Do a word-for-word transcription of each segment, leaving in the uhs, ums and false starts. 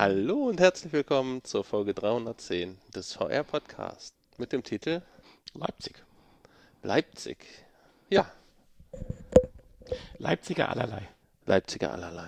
Hallo und herzlich willkommen zur Folge dreihundertzehn des V R-Podcasts mit dem Titel Leipzig. Leipzig. Ja, Leipziger allerlei. Leipziger allerlei.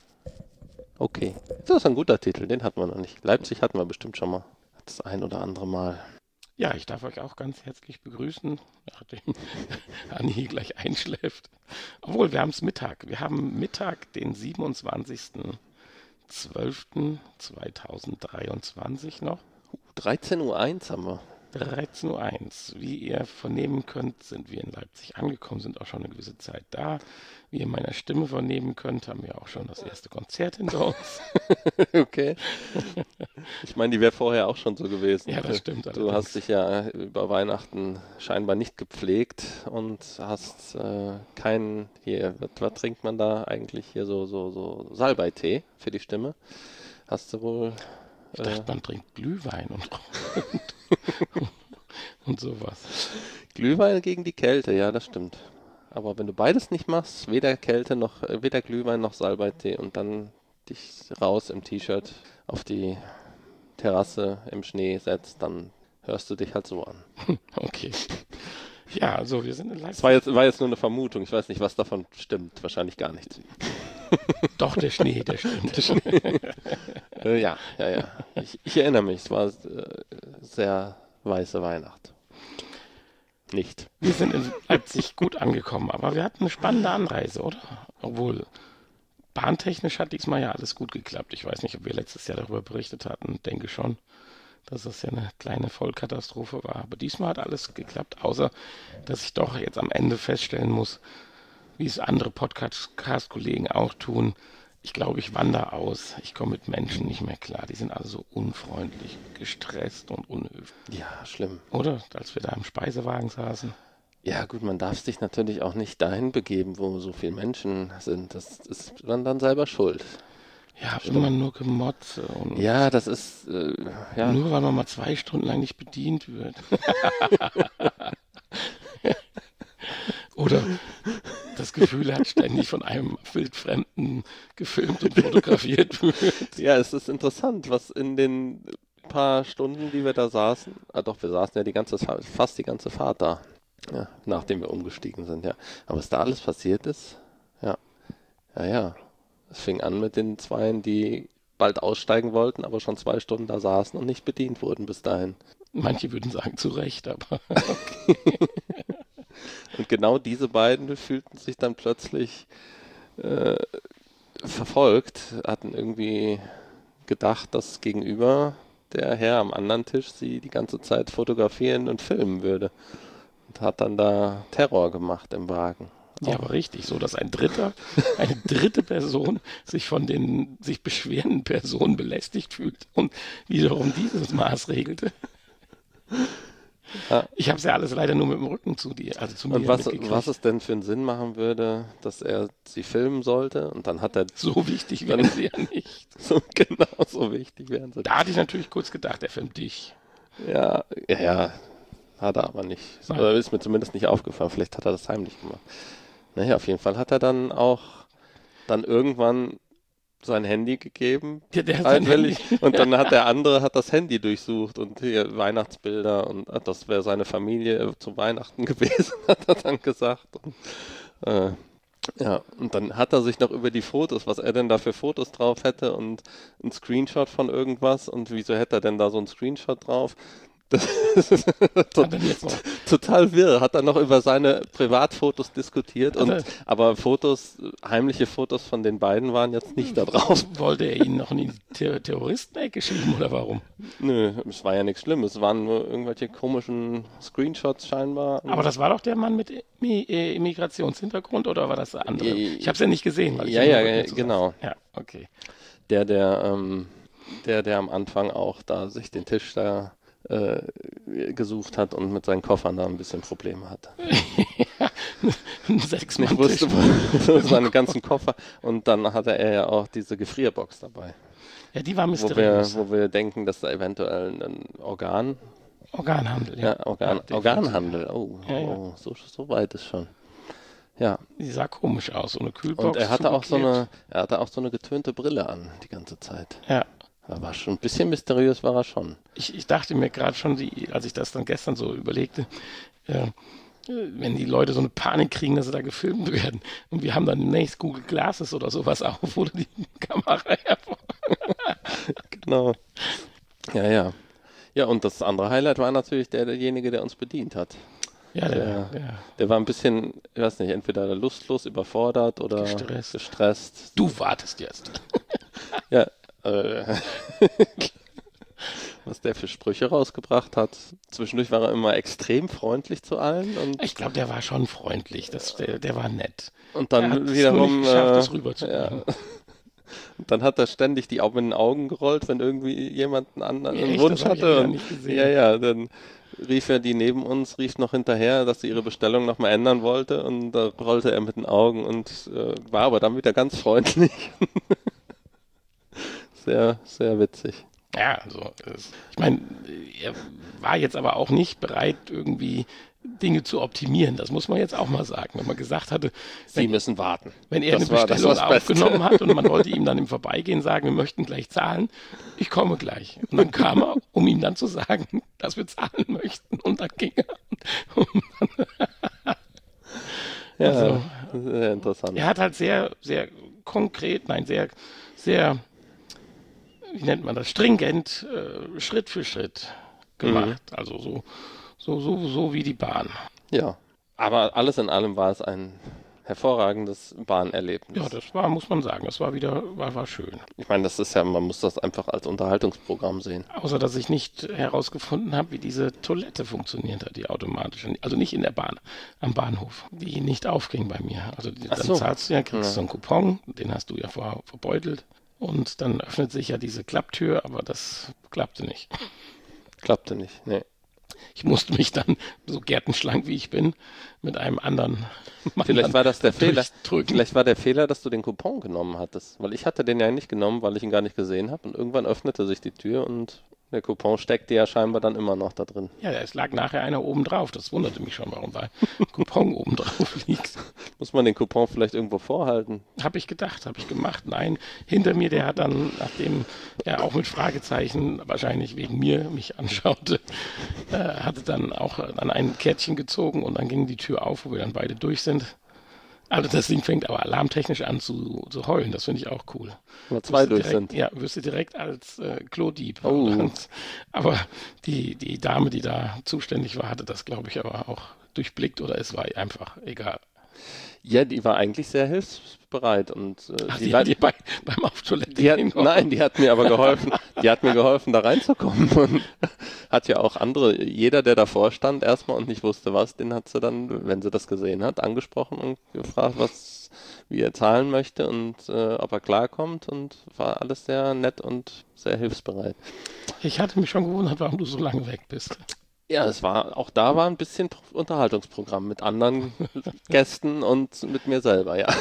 Okay, das ist ein guter Titel, den hatten wir noch nicht. Leipzig hatten wir bestimmt schon mal. Das ein oder andere Mal. Ja, ich darf euch auch ganz herzlich begrüßen, nachdem Anni hier gleich einschläft. Obwohl, wir haben es Mittag. Wir haben Mittag, den siebenundzwanzigsten zwölften zweitausenddreiundzwanzig noch. dreizehn Uhr eins haben wir. dreizehn Uhr eins. Wie ihr vernehmen könnt, sind wir in Leipzig angekommen, sind auch schon eine gewisse Zeit da. Wie ihr meiner Stimme vernehmen könnt, haben wir auch schon das erste Konzert hinter uns. Okay. Ich meine, die wäre vorher auch schon so gewesen. Ja, das stimmt Du allerdings. hast dich ja über Weihnachten scheinbar nicht gepflegt und hast äh, keinen, hier, was, was trinkt man da eigentlich hier, so, so, so Salbeitee für die Stimme. Hast du wohl, Ich äh, dachte, man trinkt Glühwein und, und, und sowas. Glühwein gegen die Kälte, ja, das stimmt. Aber wenn du beides nicht machst, weder Kälte noch, äh, weder Glühwein noch Salbeitee und dann dich raus im T-Shirt auf die Terrasse im Schnee setzt, dann hörst du dich halt so an. Okay. Ja, also wir sind in Das Leipzig. war jetzt, war jetzt nur eine Vermutung. Ich weiß nicht, was davon stimmt. Wahrscheinlich gar nichts. Doch, der Schnee, der stimmt. Äh, ja, ja, ja. Ich, ich erinnere mich, es war äh, sehr weiße Weihnacht. Nicht. Wir sind in Leipzig gut angekommen, aber wir hatten eine spannende Anreise, oder? Obwohl, bahntechnisch hat diesmal ja alles gut geklappt. Ich weiß nicht, ob wir letztes Jahr darüber berichtet hatten. Denke schon, dass das ja eine kleine Vollkatastrophe war. Aber diesmal hat alles geklappt, außer dass ich doch jetzt am Ende feststellen muss, wie es andere Podcast-Kollegen auch tun. Ich glaube, ich wandere aus. Ich komme mit Menschen nicht mehr klar. Die sind alle so unfreundlich, gestresst und unhöflich. Ja, schlimm. Oder? Als wir da im Speisewagen saßen. Ja, gut, man darf sich natürlich auch nicht dahin begeben, wo so viele Menschen sind. Das ist man dann selber schuld. Ja, immer nur Gemotze und Ja, das ist, äh, ja, nur weil man mal zwei Stunden lang nicht bedient wird. Oder das Gefühl hat, ständig von einem wildfremden gefilmt und fotografiert wird. ja, es ist interessant, was in den paar Stunden, die wir da saßen, ah doch, wir saßen ja die ganze, Fa- fast die ganze Fahrt da, ja, nachdem wir umgestiegen sind, ja. Aber was da alles passiert ist, ja, ja, ja. Es fing an mit den Zweien, die bald aussteigen wollten, aber schon zwei Stunden da saßen und nicht bedient wurden bis dahin. Manche würden sagen, zu Recht, aber Und genau diese beiden fühlten sich dann plötzlich äh, verfolgt, hatten irgendwie gedacht, dass gegenüber der Herr am anderen Tisch sie die ganze Zeit fotografieren und filmen würde. Und hat dann da Terror gemacht im Wagen. ja, aber richtig, so dass ein dritter, eine dritte Person sich von den sich beschwerenden Personen belästigt fühlt und wiederum dieses Maß regelte. Ja. Ich habe es ja alles leider nur mit dem Rücken zu dir, also zu mir Und was, mitgekriegt. was es denn für einen Sinn machen würde, dass er sie filmen sollte und dann hat er So wichtig wären sie ja nicht. so genau so wichtig wären sie. Da hatte ich natürlich kurz gedacht, er filmt dich. Ja, ja, ja, hat er aber nicht. Nein. Oder ist mir zumindest nicht aufgefallen. Vielleicht hat er das heimlich gemacht. Naja, auf jeden Fall hat er dann auch dann irgendwann sein Handy gegeben, Der, der hat sein einwillig, Handy. und dann hat der andere hat das Handy durchsucht und hier Weihnachtsbilder und ah, das wäre seine Familie zu Weihnachten gewesen, hat er dann gesagt. Und, äh, ja, und dann hat er sich noch über die Fotos, was er denn da für Fotos drauf hätte und ein Screenshot von irgendwas und wieso hätte er denn da so ein Screenshot drauf? Das ist Hat er jetzt noch, total wirr. Hat er noch über seine Privatfotos diskutiert, und, Also- aber Fotos, heimliche Fotos von den beiden waren jetzt nicht da drauf. wollte er ihn noch in die Ter Terroristenecke schieben oder warum? Nö, es war ja nichts Schlimmes. Es waren nur irgendwelche komischen Screenshots scheinbar. Aber das war doch der Mann mit Immi- äh, Immigrationshintergrund oder war das der andere? Äh, Ich habe es ja nicht gesehen. Weil ich ja, immer ja, mit mir äh, zusammen- genau. Ja, okay. Der, der, ähm, der, der am Anfang auch da sich den Tisch da äh, gesucht hat und mit seinen Koffern da ein bisschen Probleme hatte. Sechs Ich Mann wusste Tisch. seine ganzen Koffer, und dann hatte er ja auch diese Gefrierbox dabei, Ja, die war wo wir, mysteriös. wo wir denken, dass da eventuell ein Organ, Organhandel, ja. ja, Organ, Ja, definitiv. Organhandel, oh, Ja, ja. oh so, so weit ist schon. Ja, Die sah komisch aus, so eine Kühlbox. und er hatte auch so zugeklebt. eine, er hatte auch so eine getönte Brille an die ganze Zeit. Ja, Er war schon ein bisschen mysteriös, war er schon. Ich, ich dachte mir gerade schon, die, als ich das dann gestern so überlegte, äh, wenn die Leute so eine Panik kriegen, dass sie da gefilmt werden. Und wir haben dann demnächst Google Glasses oder sowas auf, oder die Kamera hervor. Genau. Ja, ja. Ja, und das andere Highlight war natürlich der, derjenige, der uns bedient hat. Ja, der, Der, der der war ein bisschen, ich weiß nicht, entweder lustlos, überfordert oder Gestresst. gestresst. Du wartest jetzt. Ja, äh, was der für Sprüche rausgebracht hat. Zwischendurch war er immer extrem freundlich zu allen und, Ich glaube, der war schon freundlich. Das, der, der war nett. und Er dann hat es wiederum, nur nicht geschafft, äh, das rüberzubringen. ja. Und dann hat er ständig die Augen in den Augen gerollt, wenn irgendwie jemand einen anderen Ja, einen echt? Wunsch Das hab ich hatte. ja Und, nicht gesehen. ja, ja, dann rief er die neben uns, rief noch hinterher, dass sie ihre Bestellung nochmal ändern wollte und da rollte er mit den Augen und äh, war aber dann wieder ganz freundlich. Sehr, sehr witzig. Ja, also es, ich meine, er war jetzt aber auch nicht bereit, irgendwie Dinge zu optimieren. Das muss man jetzt auch mal sagen. Wenn man gesagt hatte, Sie wenn, müssen warten. wenn er Das eine war- das Bestellung war das Beste. aufgenommen hat und man wollte ihm dann im Vorbeigehen sagen, wir möchten gleich zahlen, ich komme gleich. Und dann kam er, um ihm dann zu sagen, dass wir zahlen möchten. Und dann ging er. Und Ja, Also, sehr interessant. er hat halt sehr, sehr konkret, nein, sehr, sehr, wie nennt man das, stringent, äh, Schritt für Schritt gemacht. Also so, so, so, so wie die Bahn. Ja, aber alles in allem war es ein hervorragendes Bahnerlebnis. Ja, das war, muss man sagen, das war wieder, war, war schön. Ich meine, das ist ja, man muss das einfach als Unterhaltungsprogramm sehen. Außer, dass ich nicht herausgefunden habe, wie diese Toilette funktioniert hat, die automatische. Also nicht in der Bahn, am Bahnhof. Die nicht aufging bei mir. Also die, Ach dann so. zahlst du ja, kriegst Ja. so einen Coupon, den hast du ja vorher verbeutelt. Und dann öffnet sich ja diese Klapptür, aber das klappte nicht. Klappte nicht. Nee. Ich musste mich dann, so gärtenschlank wie ich bin, mit einem anderen Mann Vielleicht dann war das der Fehler. durchdrücken. Vielleicht war der Fehler, dass du den Coupon genommen hattest. Weil ich hatte den ja nicht genommen, weil ich ihn gar nicht gesehen habe. Und irgendwann öffnete sich die Tür und der Coupon steckte ja scheinbar dann immer noch da drin. Ja, es lag nachher einer oben drauf. Das wunderte mich schon, warum da ein Coupon oben drauf liegt. Muss man den Coupon vielleicht irgendwo vorhalten? Habe ich gedacht, habe ich gemacht. Nein, hinter mir, der hat dann, nachdem er auch mit Fragezeichen wahrscheinlich wegen mir mich anschaute, äh, hatte dann auch dann ein Kärtchen gezogen und dann ging die Tür auf, wo wir dann beide durch sind. Also das Ding fängt aber alarmtechnisch an zu, zu heulen. Das finde ich auch cool. Wenn zwei Wirst du durch direkt, sind. Ja, wirst du direkt als äh, Klodieb. Oh. Und, aber die, die Dame, die da zuständig war, hatte das, glaube ich, aber auch durchblickt oder es war ihr einfach egal. Ja, die war eigentlich sehr hilfsbereit und äh, Ach, die, die war, hat dir bei, beim Auftoilette die hat, gehen nein, die hat mir aber geholfen. Die hat mir geholfen, da reinzukommen und hat ja auch andere. Jeder, der davor stand, erstmal und nicht wusste was, den hat sie dann, wenn sie das gesehen hat, angesprochen und gefragt, was, wie er zahlen möchte und äh, ob er klarkommt und war alles sehr nett und sehr hilfsbereit. Ich hatte mich schon gewundert, warum du so lange weg bist. Ja, es war, auch da war ein bisschen Pro- Unterhaltungsprogramm mit anderen Gästen und mit mir selber, ja.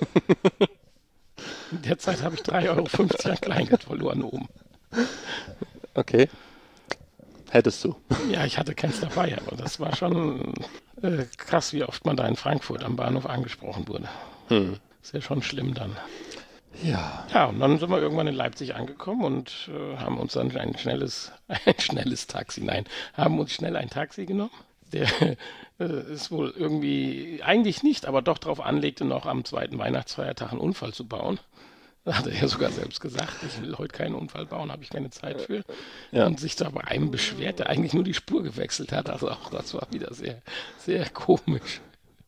In der Zeit habe ich drei Euro fünfzig an Kleingeld verloren oben. Okay. Hättest du. Ja, ich hatte keins dabei, aber das war schon äh, krass, wie oft man da in Frankfurt am Bahnhof angesprochen wurde. Hm. Ist ja schon schlimm dann. Ja. Ja, und dann sind wir irgendwann in Leipzig angekommen und äh, haben uns dann ein schnelles, ein schnelles Taxi, nein, haben uns schnell ein Taxi genommen. Der äh, ist wohl irgendwie, eigentlich nicht, aber doch darauf anlegte, noch am zweiten Weihnachtsfeiertag einen Unfall zu bauen. Da hat er ja sogar selbst gesagt, ich will heute keinen Unfall bauen, habe ich keine Zeit für. Ja. Und sich da bei einem beschwert, der eigentlich nur die Spur gewechselt hat. Also auch das war wieder sehr, sehr komisch.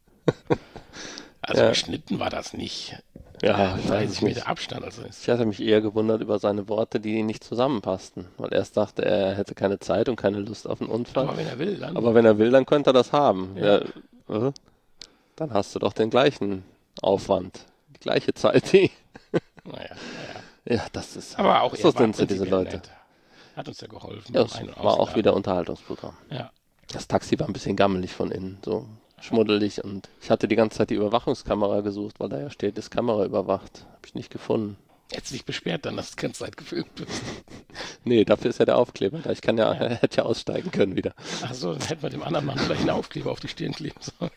Also Ja. geschnitten war das nicht. Ja, ich weiß es dreißig nicht. Meter Abstand. Also ist, Ich hatte mich eher gewundert über seine Worte, die nicht zusammenpassten. Weil erst dachte er, er hätte keine Zeit und keine Lust auf einen Unfall. aber wenn er will, dann. Aber wenn er will, dann könnte er das haben. Ja. Ja. äh, Dann hast du doch den gleichen Aufwand. Die gleiche Zeit. Die. naja, naja. Ja, das ist. Aber auch so er war sind sie, diese prinzipiell Leute. nett. Hat uns ja geholfen. Ja, beim es Ein- und war auch Ausladen. wieder Unterhaltungsprogramm. Ja. Das Taxi war ein bisschen gammelig von innen, so schmuddelig. Und ich hatte die ganze Zeit die Überwachungskamera gesucht, weil da ja steht, ist Kamera überwacht. Habe ich nicht gefunden. Jetzt sich beschwert dann, dass du die ganze Zeit gefilmt wird. Nee, dafür ist ja der Aufkleber da. Ich kann ja, er hätte ja aussteigen können wieder. Achso, dann hätten wir dem anderen Mann vielleicht einen Aufkleber auf die Stirn kleben sollen.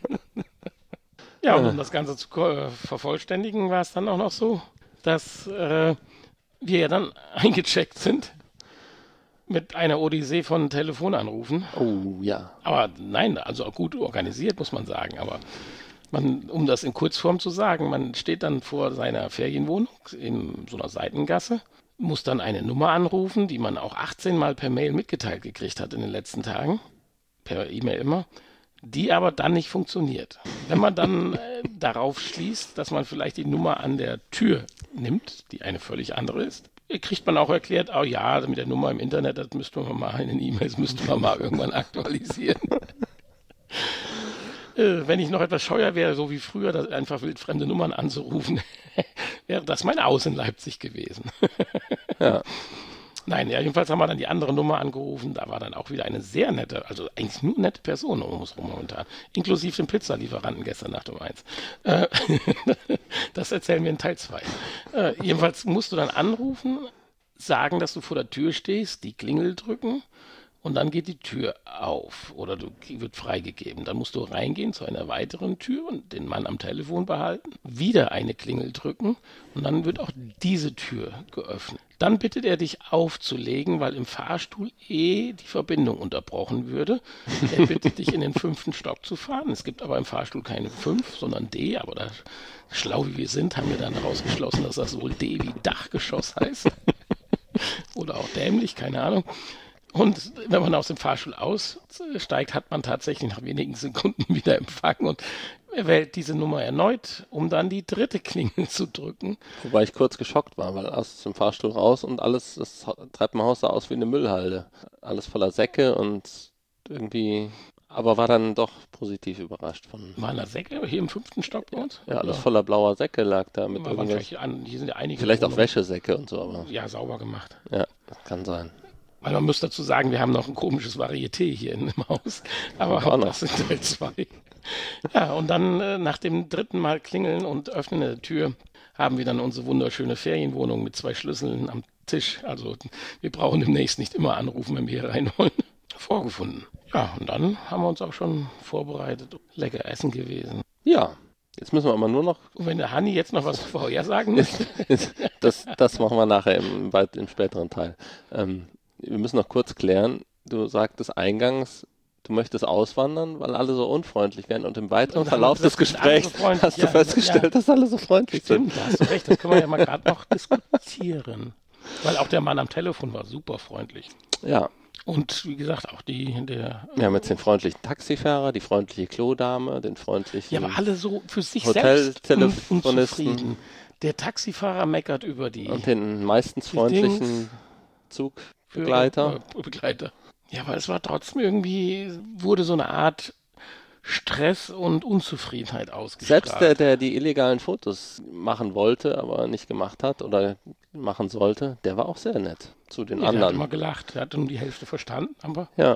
Ja, und um das Ganze zu ko- äh, vervollständigen, war es dann auch noch so, dass äh, wir ja dann eingecheckt sind mit einer Odyssee von Telefonanrufen. Oh, ja. Aber nein, also auch gut organisiert, muss man sagen. Aber man, um das in Kurzform zu sagen, man steht dann vor seiner Ferienwohnung in so einer Seitengasse, muss dann eine Nummer anrufen, die man auch achtzehn Mal per Mail mitgeteilt gekriegt hat in den letzten Tagen, per E-Mail immer, die aber dann nicht funktioniert. Wenn man dann äh, darauf schließt, dass man vielleicht die Nummer an der Tür nimmt, die eine völlig andere ist, kriegt man auch erklärt, oh ja, mit der Nummer im Internet, das müsste man mal in den E-Mails, müsste man mal irgendwann aktualisieren. äh, wenn ich noch etwas scheuer wäre, so wie früher, das einfach wildfremde Nummern anzurufen, wäre das mein Aus in Leipzig gewesen. Ja. Nein, ja, jedenfalls haben wir dann die andere Nummer angerufen. Da war dann auch wieder eine sehr nette, also eigentlich nur nette Person um uns rum momentan. Inklusive dem Pizzalieferanten gestern Nacht um eins. Äh, das erzählen wir in Teil zwei. Äh, jedenfalls musst du dann anrufen, sagen, dass du vor der Tür stehst, die Klingel drücken und dann geht die Tür auf oder du, wird freigegeben. Dann musst du reingehen zu einer weiteren Tür und den Mann am Telefon behalten, wieder eine Klingel drücken und dann wird auch diese Tür geöffnet. Dann bittet er dich aufzulegen, weil im Fahrstuhl eh die Verbindung unterbrochen würde. Er bittet dich in den fünften Stock zu fahren. Es gibt aber im Fahrstuhl keine fünf, sondern D. Aber da, schlau wie wir sind, haben wir dann herausgeschlossen, dass das wohl D wie Dachgeschoss heißt. Oder auch dämlich, keine Ahnung. Und wenn man aus dem Fahrstuhl aussteigt, hat man tatsächlich nach wenigen Sekunden wieder Empfang und er wählt diese Nummer erneut, um dann die dritte Klingel zu drücken. Wobei ich kurz geschockt war, weil aus dem Fahrstuhl raus und alles, das Treppenhaus sah aus wie eine Müllhalde. Alles voller Säcke und irgendwie, aber war dann doch positiv überrascht von... Meiner Säcke hier im fünften Stock bei uns? Ja, alles voller blauer Säcke lag da. Mit vielleicht an, hier sind ja einige vielleicht auch Wohnungen. Wäschesäcke und so, aber... Ja, sauber gemacht. Ja, das kann sein. Weil man muss dazu sagen, wir haben noch ein komisches Varieté hier im Haus. Aber auch das sind Teil zwei. Ja, und dann äh, nach dem dritten Mal klingeln und öffnen der Tür haben wir dann unsere wunderschöne Ferienwohnung mit zwei Schlüsseln am Tisch. Also wir brauchen demnächst nicht immer anrufen, wenn wir hier rein wollen. Vorgefunden. Ja, und dann haben wir uns auch schon vorbereitet. Lecker essen gewesen. Ja, jetzt müssen wir aber nur noch... Und wenn der Hanni jetzt noch was vorher sagen müsste. das, das machen wir nachher im, im späteren Teil. Ähm, wir müssen noch kurz klären, du sagtest eingangs, du möchtest auswandern, weil alle so unfreundlich werden und im weiteren und Verlauf des Gesprächs so hast du ja, festgestellt, ja. dass alle so freundlich Stimmt, sind. Da hast du recht, das können wir ja mal gerade noch diskutieren. Weil auch der Mann am Telefon war super freundlich. Ja. Und wie gesagt, auch die, der... Wir haben jetzt den freundlichen Taxifahrer, die freundliche Klodame, den freundlichen... Ja, aber alle so für sich selbst Hoteltelefonisten. unzufrieden. Der Taxifahrer meckert über die... Und den meistens freundlichen Zugbegleiter. Für, Begleiter. Ja, aber es war trotzdem irgendwie, wurde so eine Art Stress und Unzufriedenheit ausgestrahlt. Selbst der, der die illegalen Fotos machen wollte, aber nicht gemacht hat oder machen sollte, der war auch sehr nett zu den ja, anderen. Der hat immer gelacht, der hat nur die Hälfte verstanden, aber... Ja,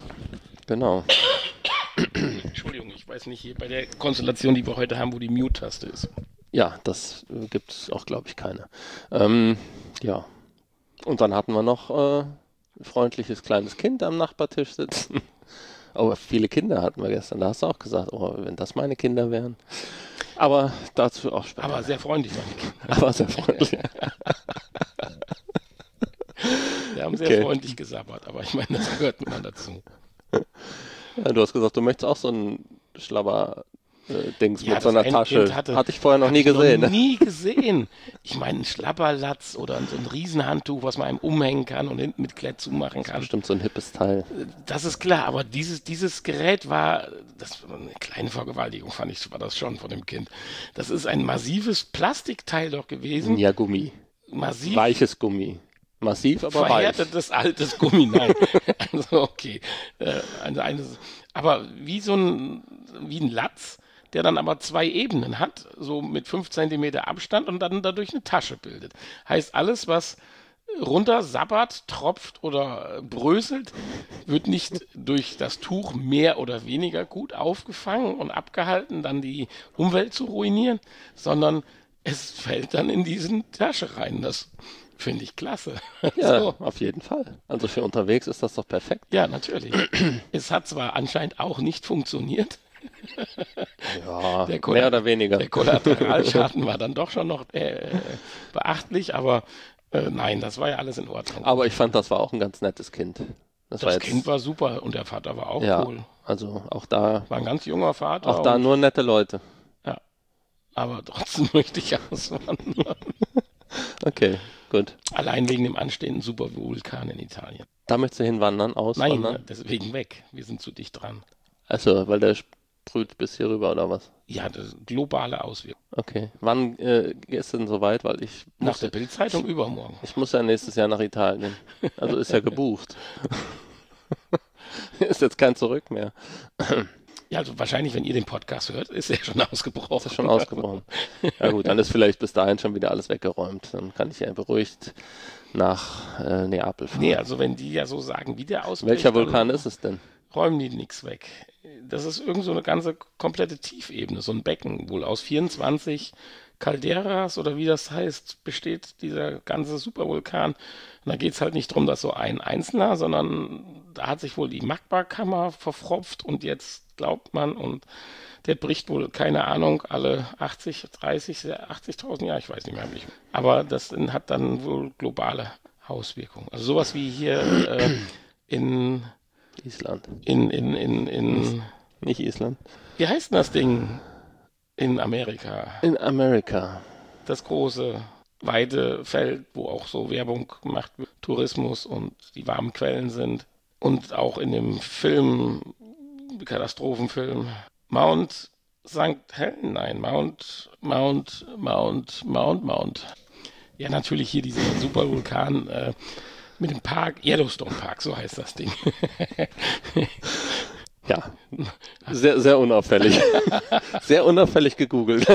genau. Entschuldigung, ich weiß nicht, hier bei der Konstellation, die wir heute haben, wo die Mute-Taste ist. Ja, das äh, gibt es auch, glaube ich, keine. Ähm, ja, und dann hatten wir noch äh, ein freundliches kleines Kind am Nachbartisch sitzen. Aber viele Kinder hatten wir gestern. Da hast du auch gesagt, oh, wenn das meine Kinder wären. Aber dazu auch später. Aber sehr freundlich waren die Kinder. Aber sehr freundlich. Die haben sehr Okay. freundlich gesabbert, aber ich meine, das gehört mir dann dazu. Ja, du hast gesagt, du möchtest auch so ein Schlabber äh, Dings Ja, mit so einer das Tasche. Endkind hatte- Hatte ich vorher noch Hab nie ich gesehen. Noch Ne? nie gesehen. Ich meine, ein Schlapperlatz oder so ein Riesenhandtuch, was man einem umhängen kann und hinten mit Klett zumachen kann. Bestimmt so ein hippes Teil. Das ist klar, aber dieses, dieses Gerät war, das war eine kleine Vergewaltigung, fand ich, war das schon von dem Kind. Das ist ein massives Plastikteil doch gewesen. Ja, Gummi. Massiv Weiches Gummi. Massiv, aber weich. verhärtetes altes Gummi, nein. Also okay. Äh, eine, eine, aber wie so ein, wie ein Latz, der dann aber zwei Ebenen hat, so mit fünf Zentimeter Abstand und dann dadurch eine Tasche bildet. Heißt, alles, was runter sabbert, tropft oder bröselt, wird nicht durch das Tuch mehr oder weniger gut aufgefangen und abgehalten, dann die Umwelt zu ruinieren, sondern es fällt dann in diesen Tasche rein. Das finde ich klasse. Ja, So. auf jeden Fall. Also für unterwegs ist das doch perfekt. Ja, natürlich. Es hat zwar anscheinend auch nicht funktioniert. Ja, Der Kolla- mehr oder weniger. Der Kollateralschaden war dann doch schon noch äh, beachtlich, aber Äh, nein, das war ja alles in Ordnung. Aber ich fand, das war auch ein ganz nettes Kind. Das, Das war jetzt, Kind war super und der Vater war auch ja, cool. also auch da, War ein ganz junger Vater. auch da und, nur nette Leute. Ja, aber trotzdem möchte ich auswandern. Okay, gut. Allein wegen dem anstehenden Supervulkan in Italien. Da möchtest du hinwandern, Nein, auswandern? deswegen weg. Wir sind zu dicht dran. Achso, weil der sprüht bis hier rüber oder was? Ja, das ist globale Auswirkungen. Okay. Wann äh, ist denn soweit? Weil ich Nach muss, der Bildzeitung übermorgen. ich muss ja nächstes Jahr nach Italien. Also ist ja gebucht. Ist jetzt kein Zurück mehr. Ja, also wahrscheinlich, wenn ihr den Podcast hört, ist er schon ausgebrochen. Ist ja schon ausgebrochen. Ja gut, dann ist vielleicht bis dahin schon wieder alles weggeräumt. Dann kann ich ja beruhigt nach äh, Neapel fahren. Nee, also wenn die ja so sagen, wie der ausbricht, Welcher dann Vulkan ist es denn? räumen die nichts weg. Das ist irgend so eine ganze komplette Tiefebene, so ein Becken, wohl aus vierundzwanzig Calderas oder wie das heißt, besteht dieser ganze Supervulkan. Und da geht es halt nicht darum, dass so ein Einzelner, sondern da hat sich wohl die Magmakammer verfropft und jetzt glaubt man, und der bricht wohl, keine Ahnung, alle achtzig, dreißig, achtzigtausend Jahre, ich weiß nicht mehr. Aber das hat dann wohl globale Auswirkungen. Also sowas wie hier äh, in Island. In, in, in, in, Nicht Island. wie heißt denn das Ding in Amerika? In Amerika. Das große, weite Feld, wo auch so Werbung gemacht wird, Tourismus und die warmen Quellen sind. Und auch in dem Film, Katastrophenfilm, Mount Sankt Helena, nein, Mount, Mount, Mount, Mount, Mount. Ja, natürlich hier dieser Supervulkan, äh, mit dem Park, Yellowstone Park, so heißt das Ding. Ja, sehr, sehr unauffällig. Sehr unauffällig gegoogelt.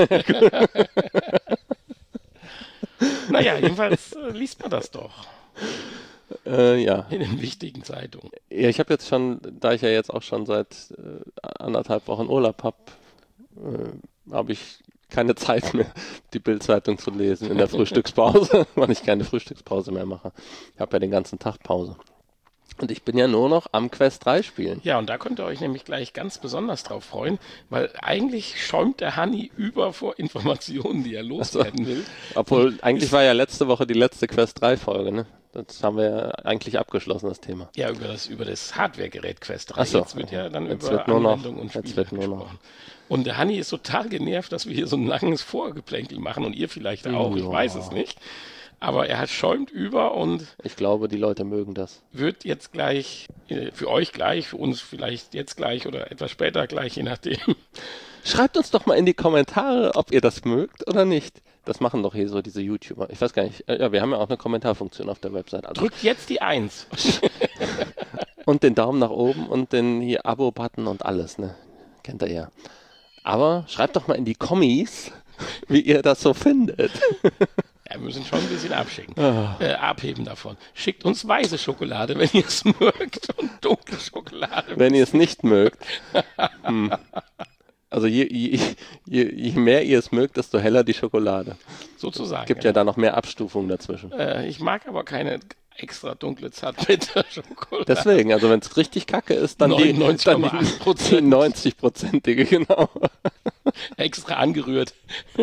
Naja, jedenfalls äh, liest man das doch Äh, ja. in den wichtigen Zeitungen. Ja, ich habe jetzt schon, da ich ja jetzt auch schon seit äh, anderthalb Wochen Urlaub habe, äh, habe ich keine Zeit mehr, die Bild-Zeitung zu lesen in der Frühstückspause, weil ich keine Frühstückspause mehr mache. Ich habe ja den ganzen Tag Pause. Und ich bin ja nur noch am Quest drei spielen. Ja, und da könnt ihr euch nämlich gleich ganz besonders drauf freuen, weil eigentlich schäumt der Hanni über vor Informationen, die er loswerden will. Obwohl, eigentlich war ja letzte Woche die letzte Quest drei Folge, ne? Das haben wir ja eigentlich abgeschlossen, das Thema. Ja, über das, über das Hardware-Gerät Quest drei. Ach so. Jetzt wird ja dann Jetzt über wird nur noch- Anwendung und jetzt Spiele wird nur noch- gesprochen. Und der Hanni ist total genervt, dass wir hier so ein langes Vorgeplänkel machen und ihr vielleicht auch, ich Ja. weiß es nicht. Aber er hat schäumt über und Ich glaube, die Leute mögen das. wird jetzt gleich, äh, für euch gleich, für uns vielleicht jetzt gleich oder etwas später gleich, je nachdem. Schreibt uns doch mal in die Kommentare, ob ihr das mögt oder nicht. Das machen doch hier so diese YouTuber. Ich weiß gar nicht. äh, Ja, wir haben ja auch eine Kommentarfunktion auf der Website. Also Drückt jetzt die Eins. und den Daumen nach oben und den hier Abo-Button und alles, ne? Kennt ihr ja. Aber schreibt doch mal in die Kommis, wie ihr das so findet. Ja, wir müssen schon ein bisschen abschicken. Äh, abheben davon. Schickt uns weiße Schokolade, wenn ihr es mögt, und dunkle Schokolade. Wenn ihr es nicht mögt. Hm. Also je, je, je, je mehr ihr es mögt, desto heller die Schokolade. Sozusagen. Es gibt ja da noch mehr Abstufungen dazwischen. Äh, ich mag aber keine extra dunkle Zartbitterschokolade. Deswegen, also wenn es richtig kacke ist, dann die, neunundneunzig dann Komma acht die, Prozent. die neunzig-prozentige, genau. Extra angerührt.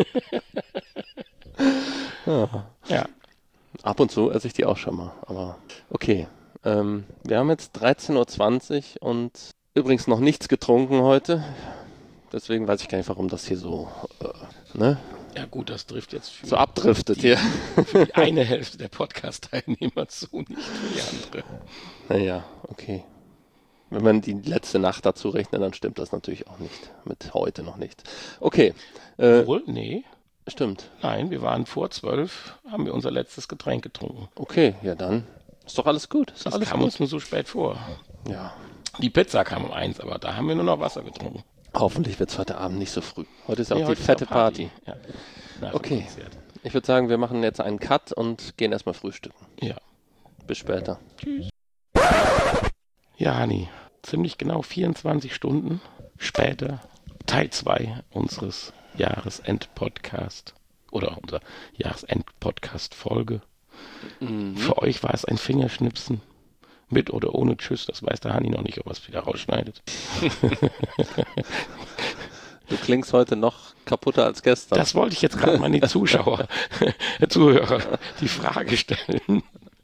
Ja. Ab und zu esse ich die auch schon mal, aber okay. Ähm, wir haben jetzt dreizehn Uhr zwanzig und übrigens noch nichts getrunken heute. Deswegen weiß ich gar nicht, warum das hier so, äh, ne, Ja gut, das trifft jetzt für, so abdriftet die, hier. für die eine Hälfte der Podcast-Teilnehmer zu, nicht für die andere. Naja, okay. Wenn man die letzte Nacht dazu rechnet, dann stimmt das natürlich auch nicht. Mit heute noch nicht. Okay. Äh, Obwohl, nee, stimmt. nein, wir waren vor zwölf, haben wir unser letztes Getränk getrunken. Okay, ja dann. Ist doch alles gut. Ist Das alles kam gut. uns nur so spät vor. Ja. Die Pizza kam um eins, aber da haben wir nur noch Wasser getrunken. Hoffentlich wird es heute Abend nicht so früh. Heute ist ja auch Nee, die heute ist fette auch Party. Ja. Nach Okay. dem Konzert. Ich würde sagen, wir machen jetzt einen Cut und gehen erstmal frühstücken. Ja. Bis später. Tschüss. Ja, Hani, ziemlich genau vierundzwanzig Stunden später, Teil zwei unseres Jahresend-Podcast oder unserer Jahresend-Podcast-Folge. Mhm. Für euch war es ein Fingerschnipsen. Mit oder ohne Tschüss, das weiß der Hani noch nicht, ob er es wieder rausschneidet. Du klingst heute noch kaputter als gestern. Das wollte ich jetzt gerade mal an die Zuschauer, Zuhörer, die Frage stellen.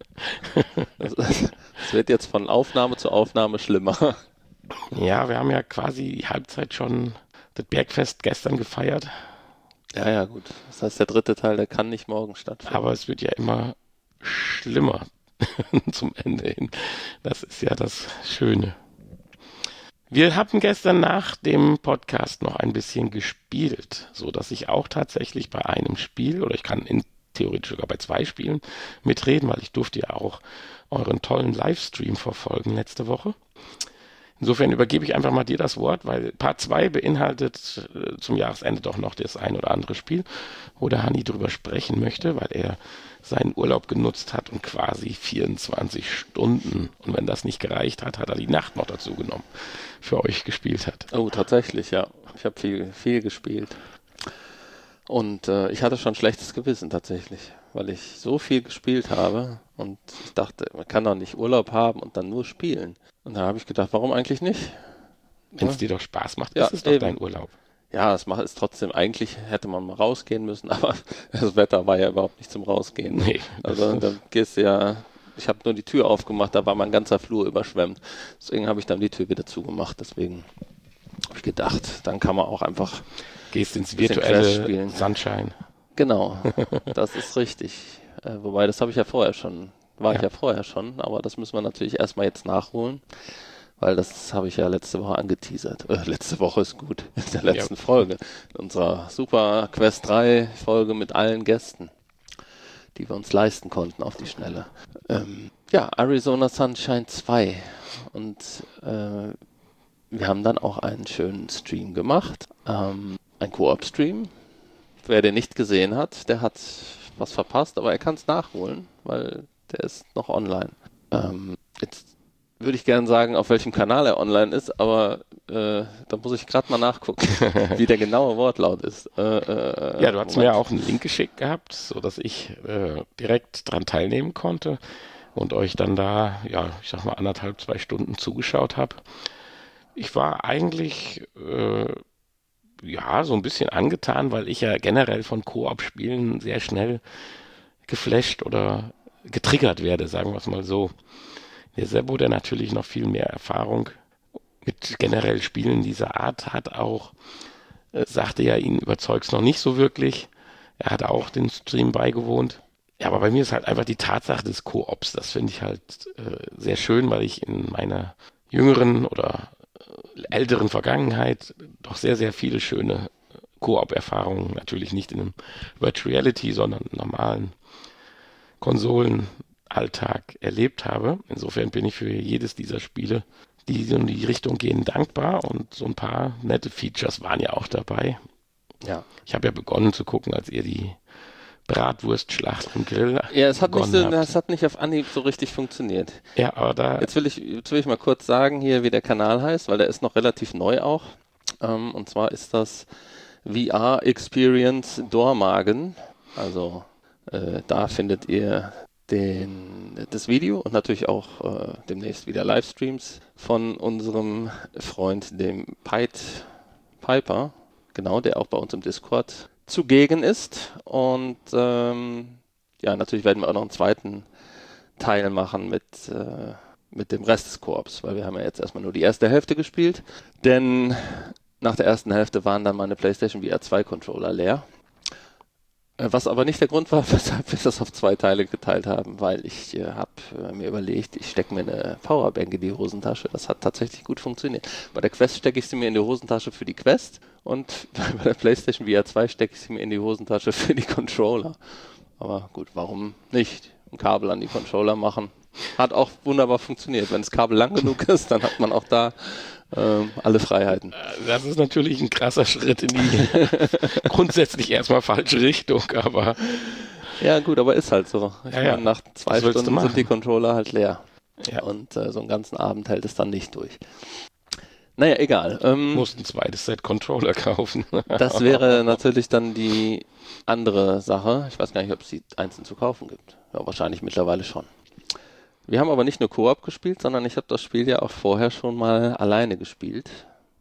Es wird jetzt von Aufnahme zu Aufnahme schlimmer. Ja, wir haben ja quasi die Halbzeit schon das Bergfest gestern gefeiert. Ja, ja, gut. Das heißt, der dritte Teil, der kann nicht morgen stattfinden. Aber es wird ja immer schlimmer zum Ende hin. Das ist ja das Schöne. Wir haben gestern nach dem Podcast noch ein bisschen gespielt, so dass ich auch tatsächlich bei einem Spiel, oder ich kann in, theoretisch sogar bei zwei Spielen mitreden, weil ich durfte ja auch euren tollen Livestream verfolgen letzte Woche. Insofern übergebe ich einfach mal dir das Wort, weil Part zwei beinhaltet äh, zum Jahresende doch noch das ein oder andere Spiel, wo der Hanni drüber sprechen möchte, weil er seinen Urlaub genutzt hat und quasi vierundzwanzig Stunden, und wenn das nicht gereicht hat, hat er die Nacht noch dazu genommen, für euch gespielt hat. Oh, tatsächlich, ja. Ich habe viel, viel gespielt. Und äh, ich hatte schon schlechtes Gewissen tatsächlich, weil ich so viel gespielt habe und ich dachte, man kann doch nicht Urlaub haben und dann nur spielen. Und da habe ich gedacht, warum eigentlich nicht? Wenn es Ja. dir doch Spaß macht, Ja, ist es doch eben. dein Urlaub. Ja, es macht es trotzdem, eigentlich hätte man mal rausgehen müssen, aber das Wetter war ja überhaupt nicht zum Rausgehen. Nee. Also da gehst du ja, ich habe nur die Tür aufgemacht, da war mein ganzer Flur überschwemmt. Deswegen habe ich dann die Tür wieder zugemacht. Deswegen habe ich gedacht, dann kann man auch einfach Gehst ins bisschen Crash virtuelle spielen. Sunshine. Genau, das ist richtig. Äh, wobei, das habe ich ja vorher schon, war Ja. ich ja vorher schon, aber das müssen wir natürlich erstmal jetzt nachholen, weil das habe ich ja letzte Woche angeteasert. Äh, letzte Woche ist gut, in der letzten Ja. Folge. In unserer Super Quest drei Folge mit allen Gästen, die wir uns leisten konnten auf die Schnelle. Ähm, ja, Arizona Sunshine zwei. Und äh, wir haben dann auch einen schönen Stream gemacht. Ähm, ein Koop-Stream. Wer den nicht gesehen hat, der hat was verpasst, aber er kann es nachholen, weil der ist noch online. Ähm, jetzt würde ich gerne sagen, auf welchem Kanal er online ist, aber äh, da muss ich gerade mal nachgucken, wie der genaue Wortlaut ist. Äh, äh, Ja, du hast Moment. mir ja auch einen Link geschickt gehabt, sodass ich äh, direkt dran teilnehmen konnte und euch dann da, ja, ich sag mal anderthalb, zwei Stunden zugeschaut habe. Ich war eigentlich, äh, ja, so ein bisschen angetan, weil ich ja generell von Koop-Spielen sehr schnell geflasht oder getriggert werde, sagen wir es mal so. Der Sebo, der natürlich noch viel mehr Erfahrung mit generell Spielen dieser Art hat, auch äh, sagte ja, ihn überzeugt's noch nicht so wirklich. Er hat auch den Stream beigewohnt. Ja, aber bei mir ist halt einfach die Tatsache des Koops. Das finde ich halt äh, sehr schön, weil ich in meiner jüngeren oder äh, älteren Vergangenheit doch sehr, sehr viele schöne Koop-Erfahrungen, natürlich nicht in einem Virtual Reality, sondern im normalen Konsolenalltag erlebt habe. Insofern bin ich für jedes dieser Spiele, die so in die Richtung gehen, dankbar, und so ein paar nette Features waren ja auch dabei. Ja. Ich habe ja begonnen zu gucken, als ihr die Bratwurstschlacht im Grill Ja, es hat nicht begonnen so, habt. es hat nicht auf Anhieb so richtig funktioniert. Ja, aber da, Jetzt will ich, jetzt will ich mal kurz sagen hier, wie der Kanal heißt, weil der ist noch relativ neu auch. Ähm, und zwar ist das V R Experience Dormagen. Also äh, da findet ihr den, das Video und natürlich auch äh, demnächst wieder Livestreams von unserem Freund, dem Pied Piper, genau, der auch bei uns im Discord zugegen ist. Und ähm, ja, natürlich werden wir auch noch einen zweiten Teil machen mit, äh, mit dem Rest des Koops, weil wir haben ja jetzt erstmal nur die erste Hälfte gespielt, denn nach der ersten Hälfte waren dann meine PlayStation V R zwei Controller leer. Äh, Was aber nicht der Grund war, weshalb wir das auf zwei Teile geteilt haben, weil ich äh, habe äh, mir überlegt, ich stecke mir eine Powerbank in die Hosentasche. Das hat tatsächlich gut funktioniert. Bei der Quest stecke ich sie mir in die Hosentasche für die Quest und bei der PlayStation V R zwei stecke ich sie mir in die Hosentasche für die Controller. Aber gut, warum nicht? Ein Kabel an die Controller machen. Hat auch wunderbar funktioniert. Wenn das Kabel lang genug ist, dann hat man auch da ähm, alle Freiheiten. das ist natürlich ein krasser Schritt in die grundsätzlich erstmal falsche Richtung, aber Ja gut, aber ist halt so. Ich Ja, ja. meine, nach zwei Was willst du Stunden machen? sind die Controller halt leer. ja, Und äh, so einen ganzen Abend hält es dann nicht durch. Naja, egal. Ähm, musst ein zweites Set Controller kaufen. das wäre natürlich dann die andere Sache. Ich weiß gar nicht, ob es die einzeln zu kaufen gibt. Ja, wahrscheinlich mittlerweile schon. Wir haben aber nicht nur Koop gespielt, sondern ich habe das Spiel ja auch vorher schon mal alleine gespielt.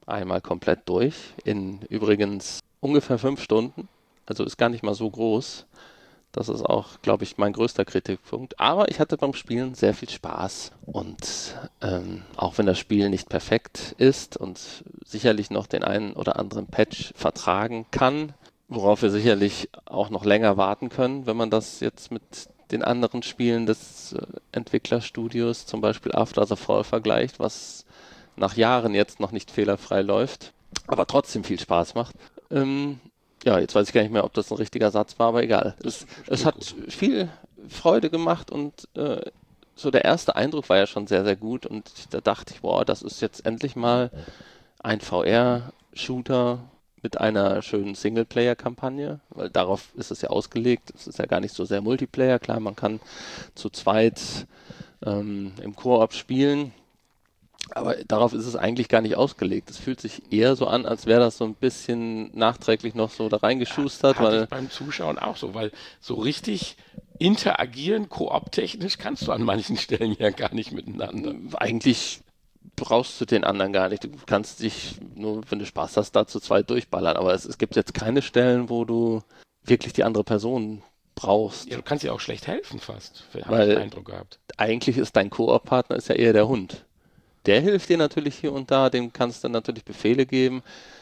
einmal komplett durch. In übrigens ungefähr fünf Stunden. Also ist gar nicht mal so groß. Das ist auch, glaube ich, mein größter Kritikpunkt. Aber ich hatte beim Spielen sehr viel Spaß. Und ähm, auch wenn das Spiel nicht perfekt ist und sicherlich noch den einen oder anderen Patch vertragen kann, worauf wir sicherlich auch noch länger warten können, wenn man das jetzt mit den anderen Spielen des äh, Entwicklerstudios, zum Beispiel After the Fall, vergleicht, was nach Jahren jetzt noch nicht fehlerfrei läuft, aber trotzdem viel Spaß macht. Ähm, ja, jetzt weiß ich gar nicht mehr, ob das ein richtiger Satz war, aber egal. Es, es hat gut. viel Freude gemacht und äh, so der erste Eindruck war ja schon sehr, sehr gut und da dachte ich, wow, das ist jetzt endlich mal ein V R-Shooter mit einer schönen Singleplayer-Kampagne, weil darauf ist es ja ausgelegt. Es ist ja gar nicht so sehr Multiplayer. Klar, man kann zu zweit ähm, im Koop spielen, aber darauf ist es eigentlich gar nicht ausgelegt. Es fühlt sich eher so an, als wäre das so ein bisschen nachträglich noch so da reingeschustert. Ja, hatte weil ich beim Zuschauen auch so, weil so richtig interagieren, koop-technisch kannst du an manchen Stellen ja gar nicht miteinander. Eigentlich brauchst du den anderen gar nicht. Du kannst dich nur, wenn du Spaß hast, da zu zweit durchballern. Aber es, es gibt jetzt keine Stellen, wo du wirklich die andere Person brauchst. Ja, du kannst dir auch schlecht helfen fast, habe ich Weil den Eindruck gehabt. eigentlich ist dein Koop-Partner ist ja eher der Hund. Der hilft dir natürlich hier und da, dem kannst du natürlich Befehle geben.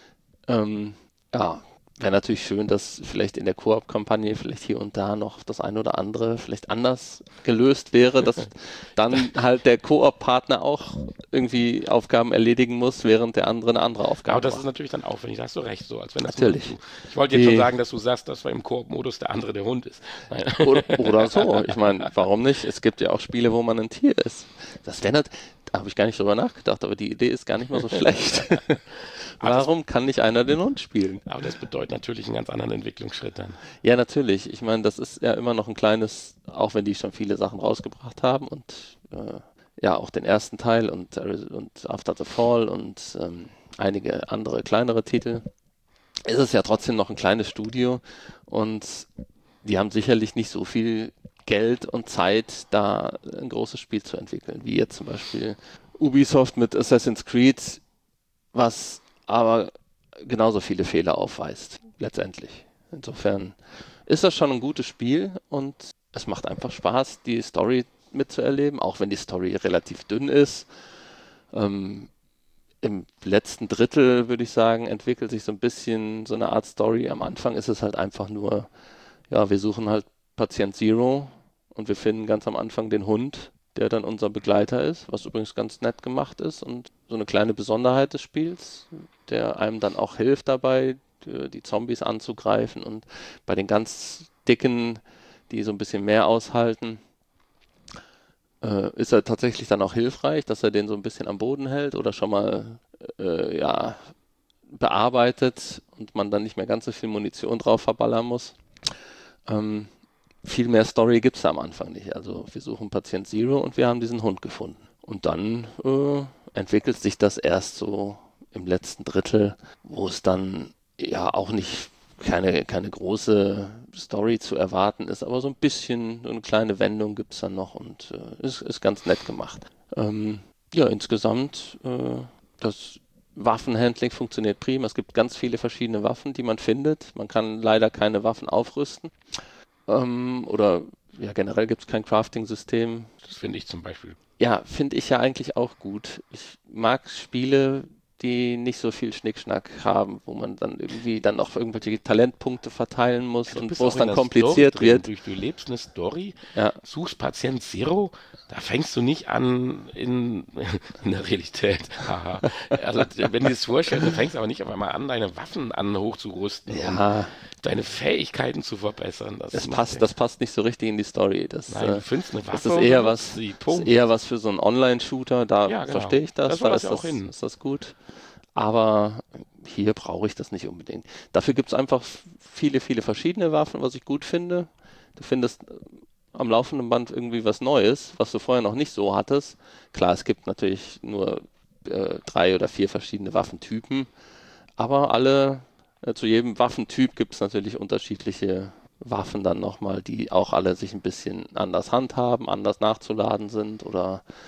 Ähm, ja, wäre natürlich schön, dass vielleicht in der Koop-Kampagne vielleicht hier und da noch das eine oder andere vielleicht anders gelöst wäre, dass dann halt der Koop-Partner auch irgendwie Aufgaben erledigen muss, während der andere eine andere Aufgabe Aber das macht. ist natürlich dann aufwendig, da hast du recht, so als wenn das Natürlich. Nur, ich wollte jetzt Die, schon sagen, dass du sagst, dass wir im Koop-Modus der andere der Hund ist. Nein. oder, oder so. Ich meine, warum nicht? Es gibt ja auch Spiele, wo man ein Tier ist. Das wäre nicht, da habe ich gar nicht drüber nachgedacht, aber die Idee ist gar nicht mal so schlecht. Warum kann nicht einer den Hund spielen? Aber das bedeutet natürlich einen ganz anderen Entwicklungsschritt dann. Ja, natürlich. Ich meine, das ist ja immer noch ein kleines, auch wenn die schon viele Sachen rausgebracht haben und äh, ja, auch den ersten Teil und, und After the Fall und ähm, einige andere kleinere Titel, ist es ja trotzdem noch ein kleines Studio und die haben sicherlich nicht so viel Geld und Zeit, da ein großes Spiel zu entwickeln, wie jetzt zum Beispiel Ubisoft mit Assassin's Creed, was aber genauso viele Fehler aufweist, letztendlich. Insofern ist das schon ein gutes Spiel und es macht einfach Spaß, die Story mitzuerleben, auch wenn die Story relativ dünn ist. Ähm, Im letzten Drittel, würde ich sagen, entwickelt sich so ein bisschen so eine Art Story. Am Anfang ist es halt einfach nur, ja, wir suchen halt Patient Zero und wir finden ganz am Anfang den Hund, der dann unser Begleiter ist, was übrigens ganz nett gemacht ist und so eine kleine Besonderheit des Spiels, der einem dann auch hilft dabei, die, die Zombies anzugreifen und bei den ganz dicken, die so ein bisschen mehr aushalten, äh, ist er tatsächlich dann auch hilfreich, dass er den so ein bisschen am Boden hält oder schon mal äh, ja, bearbeitet und man dann nicht mehr ganz so viel Munition drauf verballern muss. Ähm, viel mehr Story gibt es am Anfang nicht. Also wir suchen Patient Zero und wir haben diesen Hund gefunden. Und dann äh, entwickelt sich das erst so im letzten Drittel, wo es dann ja auch nicht keine, keine große Story zu erwarten ist, aber so ein bisschen, so eine kleine Wendung gibt es dann noch und äh, ist, ist ganz nett gemacht. Ähm, ja, insgesamt äh, das Waffenhandling funktioniert prima. Es gibt ganz viele verschiedene Waffen, die man findet. Man kann leider keine Waffen aufrüsten. Ähm, oder ja, generell gibt es kein Crafting-System. Das finde ich zum Beispiel. Ja, finde ich ja eigentlich auch gut. Ich mag Spiele, die nicht so viel Schnickschnack haben, wo man dann irgendwie dann auch irgendwelche Talentpunkte verteilen muss Ja, und wo es dann kompliziert Story wird. Du, du lebst eine Story, Ja. suchst Patient Zero, da fängst du nicht an in, in der Realität. Haha. Also wenn du es vorstellst, du fängst aber nicht auf einmal an, deine Waffen an hochzurüsten Ja. und deine Fähigkeiten zu verbessern. Das, Das passt, das passt nicht so richtig in die Story. Das, Nein, äh, du findest eine Waffe das ist eher und was, sie, ist eher was für so einen Online-Shooter. Da Ja, genau. verstehe ich das. Da soll Da das ist ja auch das, hin. ist das gut. Aber hier brauche ich das nicht unbedingt. Dafür gibt es einfach viele, viele verschiedene Waffen, was ich gut finde. Du findest äh, am laufenden Band irgendwie was Neues, was du vorher noch nicht so hattest. Klar, es gibt natürlich nur äh, drei oder vier verschiedene Waffentypen, aber alle, äh, zu jedem Waffentyp gibt es natürlich unterschiedliche Waffen dann nochmal, die auch alle sich ein bisschen anders handhaben, anders nachzuladen sind oder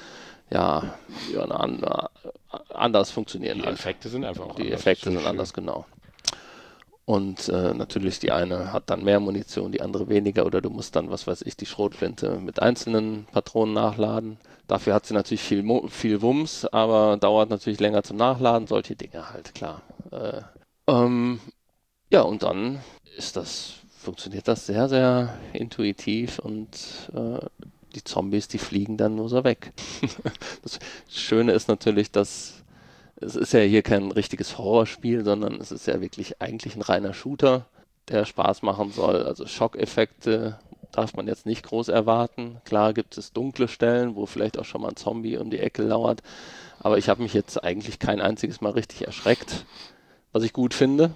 ja, ja eine andere, anders funktionieren. Die halt. Effekte sind einfach auch Die anders. Effekte So sind schön. anders, genau. Und äh, natürlich die eine hat dann mehr Munition, die andere weniger, oder du musst dann, was weiß ich, die Schrotflinte mit einzelnen Patronen nachladen. Dafür hat sie natürlich viel, Mo- viel Wumms, aber dauert natürlich länger zum Nachladen, solche Dinge halt, klar. Äh, ähm, ja, und dann ist das, funktioniert das sehr, sehr intuitiv und äh, die Zombies, die fliegen dann nur so weg. Das Schöne ist natürlich, dass es ist ja hier kein richtiges Horrorspiel, sondern es ist ja wirklich eigentlich ein reiner Shooter, der Spaß machen soll. Also Schockeffekte darf man jetzt nicht groß erwarten. Klar gibt es dunkle Stellen, wo vielleicht auch schon mal ein Zombie um die Ecke lauert. Aber ich habe mich jetzt eigentlich kein einziges Mal richtig erschreckt, was ich gut finde.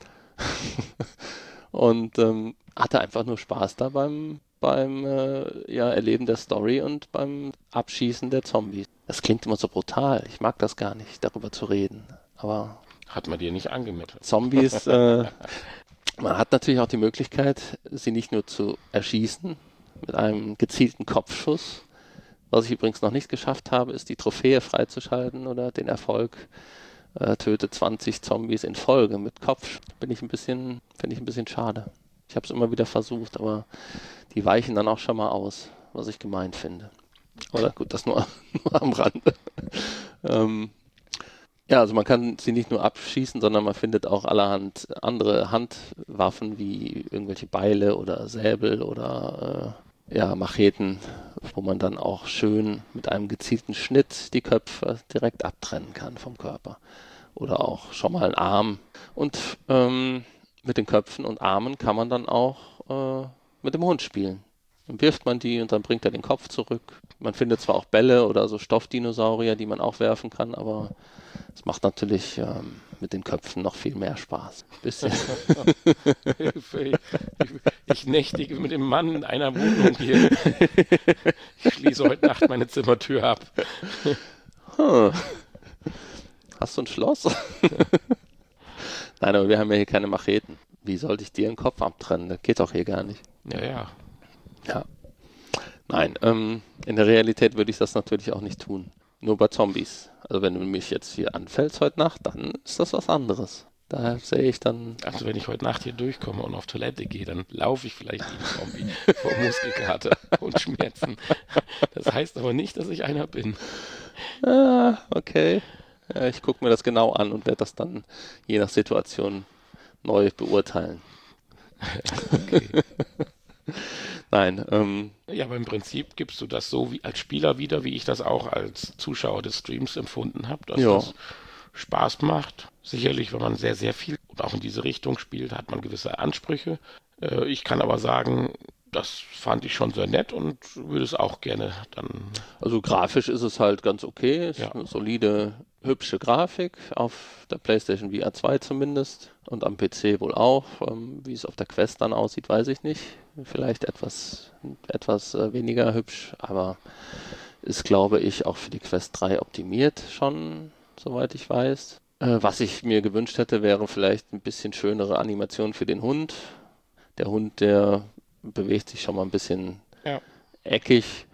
Und ähm, hatte einfach nur Spaß da beim, beim äh, ja, Erleben der Story und beim Abschießen der Zombies. Das klingt immer so brutal. Ich mag das gar nicht, darüber zu reden. Aber Hat man dir nicht angemeldet. Zombies, äh, man hat natürlich auch die Möglichkeit, sie nicht nur zu erschießen mit einem gezielten Kopfschuss. Was ich übrigens noch nicht geschafft habe, ist die Trophäe freizuschalten oder den Erfolg. Äh, töte zwanzig Zombies in Folge mit Kopf. Bin ich ein bisschen, finde ich ein bisschen schade. Ich habe es immer wieder versucht, aber die weichen dann auch schon mal aus, was ich gemein finde. Oder gut, das nur, nur am Rande. ähm, ja, also man kann sie nicht nur abschießen, sondern man findet auch allerhand andere Handwaffen wie irgendwelche Beile oder Säbel oder äh, ja, Macheten, wo man dann auch schön mit einem gezielten Schnitt die Köpfe direkt abtrennen kann vom Körper. Oder auch schon mal einen Arm. Und ähm, mit den Köpfen und Armen kann man dann auch äh, mit dem Hund spielen. Dann wirft man die und dann bringt er den Kopf zurück. Man findet zwar auch Bälle oder so Stoffdinosaurier, die man auch werfen kann, aber es macht natürlich ähm, mit den Köpfen noch viel mehr Spaß. Bisschen. Hilfe, ich, ich nächtige mit dem Mann in einer Wohnung hier. Ich schließe heute Nacht meine Zimmertür ab. Hm. Hast du ein Schloss? Nein, aber wir haben ja hier keine Macheten. Wie sollte ich dir den Kopf abtrennen? Das geht doch hier gar nicht. Ja, ja. Ja. Nein, ähm, in der Realität würde ich das natürlich auch nicht tun. Nur bei Zombies. Also wenn du mich jetzt hier anfällst heute Nacht, dann ist das was anderes. Da sehe ich dann... Also wenn ich heute Nacht hier durchkomme und auf Toilette gehe, dann laufe ich vielleicht wie ein Zombie vor Muskelkater und Schmerzen. Das heißt aber nicht, dass ich einer bin. Ah, okay. Ja, ich gucke mir das genau an und werde das dann je nach Situation neu beurteilen. Okay. Nein, ähm, Ja, aber im Prinzip gibst du das so wie als Spieler wieder, wie ich das auch als Zuschauer des Streams empfunden habe, dass Ja. das Spaß macht. Sicherlich, wenn man sehr, sehr viel und auch in diese Richtung spielt, hat man gewisse Ansprüche. Äh, ich kann aber sagen, das fand ich schon sehr nett und würde es auch gerne dann. also grafisch ist es halt ganz okay. Es Ja. ist eine solide, hübsche Grafik auf der PlayStation V R zwei zumindest und am P C wohl auch. Ähm, wie es auf der Quest dann aussieht, weiß ich nicht. Vielleicht etwas, etwas äh, weniger hübsch, aber ist, glaube ich, auch für die Quest drei optimiert schon, soweit ich weiß. Äh, was ich mir gewünscht hätte, wäre vielleicht ein bisschen schönere Animation für den Hund. Der Hund, der bewegt sich schon mal ein bisschen Ja. eckig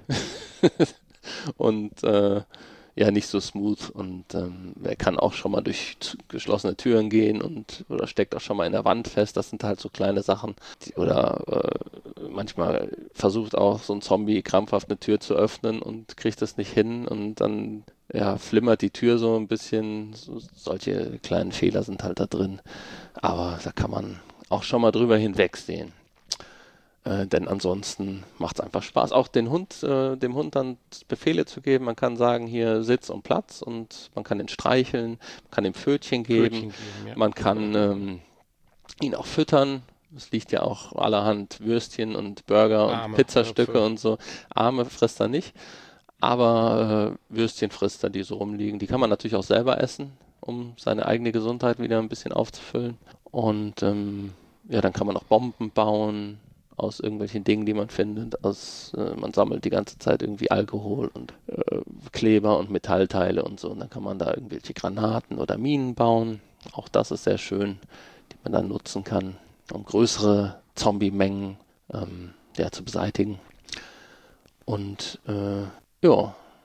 und äh, ja, nicht so smooth. Und ähm, er kann auch schon mal durch zu- geschlossene Türen gehen und oder steckt auch schon mal in der Wand fest. Das sind halt so kleine Sachen. Die, oder äh, manchmal versucht auch so ein Zombie krampfhaft eine Tür zu öffnen und kriegt das nicht hin und dann ja, flimmert die Tür so ein bisschen. So, solche kleinen Fehler sind halt da drin. Aber da kann man auch schon mal drüber hinwegsehen. Äh, denn ansonsten macht es einfach Spaß. Auch den Hund, äh, dem Hund dann Befehle zu geben. Man kann sagen, hier Sitz und Platz und man kann ihn streicheln, man kann ihm Pfötchen geben, Pfötchen geben, ja. man kann ähm, ihn auch füttern. Es liegt ja auch allerhand Würstchen und Burger und Arme, Pizzastücke Köpfe. und so. Arme frisst er nicht, aber äh, Würstchen frisst er, die so rumliegen. Die kann man natürlich auch selber essen, um seine eigene Gesundheit wieder ein bisschen aufzufüllen. Und ähm, ja, dann kann man auch Bomben bauen aus irgendwelchen Dingen, die man findet. Aus, äh, man sammelt die ganze Zeit irgendwie Alkohol und äh, Kleber und Metallteile und so. Und dann kann man da irgendwelche Granaten oder Minen bauen. Auch das ist sehr schön, die man dann nutzen kann, um größere Zombie-Mengen ähm, ja, zu beseitigen. Und äh, ja,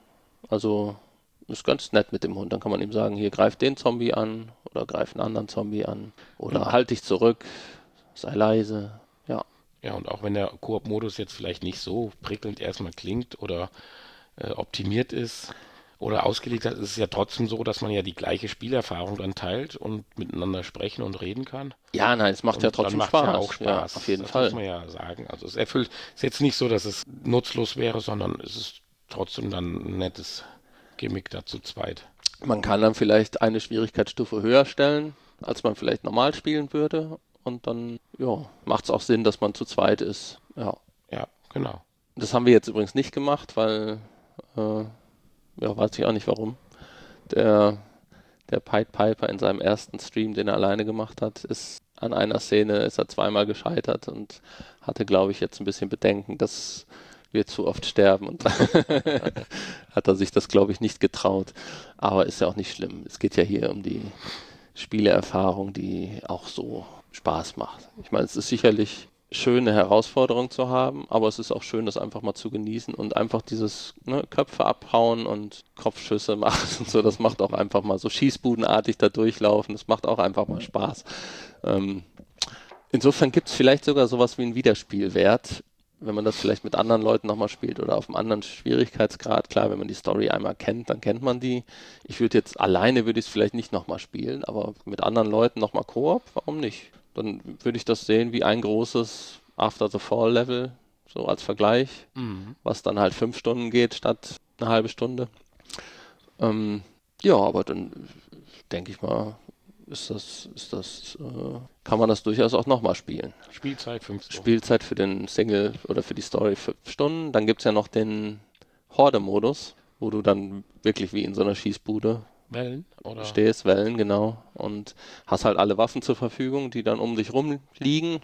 Also ist ganz nett mit dem Hund. Dann kann man ihm sagen, hier greif den Zombie an oder greif einen anderen Zombie an oder halt dich zurück, sei leise. Ja. Ja, und auch wenn der Koop-Modus jetzt vielleicht nicht so prickelnd erstmal klingt oder äh, optimiert ist oder ausgelegt hat, ist es ja trotzdem so, dass man ja die gleiche Spielerfahrung dann teilt und miteinander sprechen und reden kann. Ja, nein, es macht Und ja dann trotzdem macht Spaß. ja auch Ja, Spaß. auf jeden Das Fall. muss man ja sagen. Also es erfüllt, ist jetzt nicht so, dass es nutzlos wäre, sondern es ist trotzdem dann ein nettes Gimmick da zu zweit. Man kann dann vielleicht eine Schwierigkeitsstufe höher stellen, als man vielleicht normal spielen würde. Und dann, ja, macht es auch Sinn, dass man zu zweit ist. Ja. Ja, genau. Das haben wir jetzt übrigens nicht gemacht, weil, äh, ja, weiß ich auch nicht warum. Der, der Pied Piper in seinem ersten Stream, den er alleine gemacht hat, ist an einer Szene, ist er zweimal gescheitert und hatte, glaube ich, jetzt ein bisschen Bedenken, dass wir zu oft sterben und hat er sich das, glaube ich, nicht getraut. Aber ist ja auch nicht schlimm. Es geht ja hier um die Spieleerfahrung, die auch so Spaß macht. Ich meine, es ist sicherlich schön, eine Herausforderung zu haben, aber es ist auch schön, das einfach mal zu genießen und einfach dieses ne, Köpfe abhauen und Kopfschüsse machen und so, das macht auch einfach mal so schießbudenartig da durchlaufen, das macht auch einfach mal Spaß. Ähm, insofern gibt es vielleicht sogar sowas wie einen Wiederspielwert, wenn man das vielleicht mit anderen Leuten nochmal spielt oder auf einem anderen Schwierigkeitsgrad. Klar, wenn man die Story einmal kennt, dann kennt man die. Ich würde jetzt alleine, würde ich es vielleicht nicht nochmal spielen, aber mit anderen Leuten nochmal Koop, warum nicht? Dann würde ich das sehen wie ein großes After the Fall Level, so als Vergleich, Mhm. was dann halt fünf Stunden geht statt eine halbe Stunde. Ähm, ja, aber dann denke ich mal, ist das, ist das, äh, kann man das durchaus auch nochmal spielen. Spielzeit fünf Stunden. Spielzeit für den Single oder für die Story fünf Stunden. Dann gibt es ja noch den Horde-Modus, wo du dann wirklich wie in so einer Schießbude Wellen oder? stehst, Wellen, genau. Und hast halt alle Waffen zur Verfügung, die dann um dich rum liegen.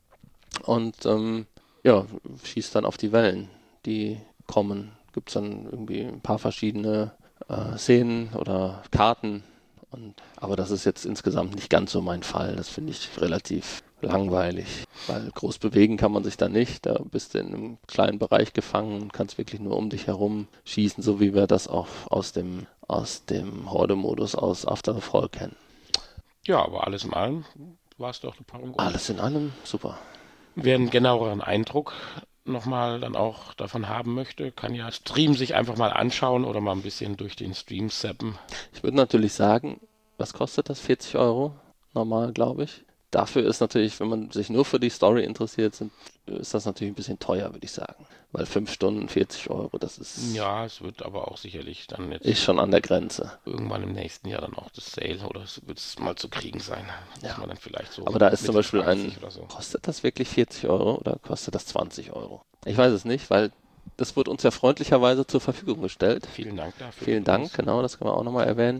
Und ähm, ja, schießt dann auf die Wellen, die kommen. Gibt es dann irgendwie ein paar verschiedene äh, Szenen oder Karten. Und, aber das ist jetzt insgesamt nicht ganz so mein Fall. Das finde ich relativ langweilig, weil groß bewegen kann man sich da nicht. Da bist du in einem kleinen Bereich gefangen und kannst wirklich nur um dich herum schießen, so wie wir das auch aus dem, aus dem Horde-Modus aus After the Fall kennen. Ja, aber alles in allem war es doch eine Paarung gut. Alles in allem super. Wer einen genaueren Eindruck nochmal dann auch davon haben möchte, kann ja Stream sich einfach mal anschauen oder mal ein bisschen durch den Stream zappen. Ich würde natürlich sagen, was kostet das? vierzig Euro? Normal, glaube ich. Dafür ist natürlich, wenn man sich nur für die Story interessiert, sind, ist das natürlich ein bisschen teuer, würde ich sagen. Weil fünf Stunden vierzig Euro, das ist, Ja, es wird aber auch sicherlich dann jetzt ist schon an der Grenze. irgendwann im nächsten Jahr dann auch das Sale oder es wird es mal zu kriegen sein. Dass Ja. man dann vielleicht so Aber da ist Mitte zum Beispiel ein, zwanzig oder so. kostet das wirklich vierzig Euro oder kostet das zwanzig Euro? Ich weiß es nicht, weil das wird uns ja freundlicherweise zur Verfügung gestellt. Vielen Dank dafür. Vielen Dank, genau, das können wir auch nochmal erwähnen.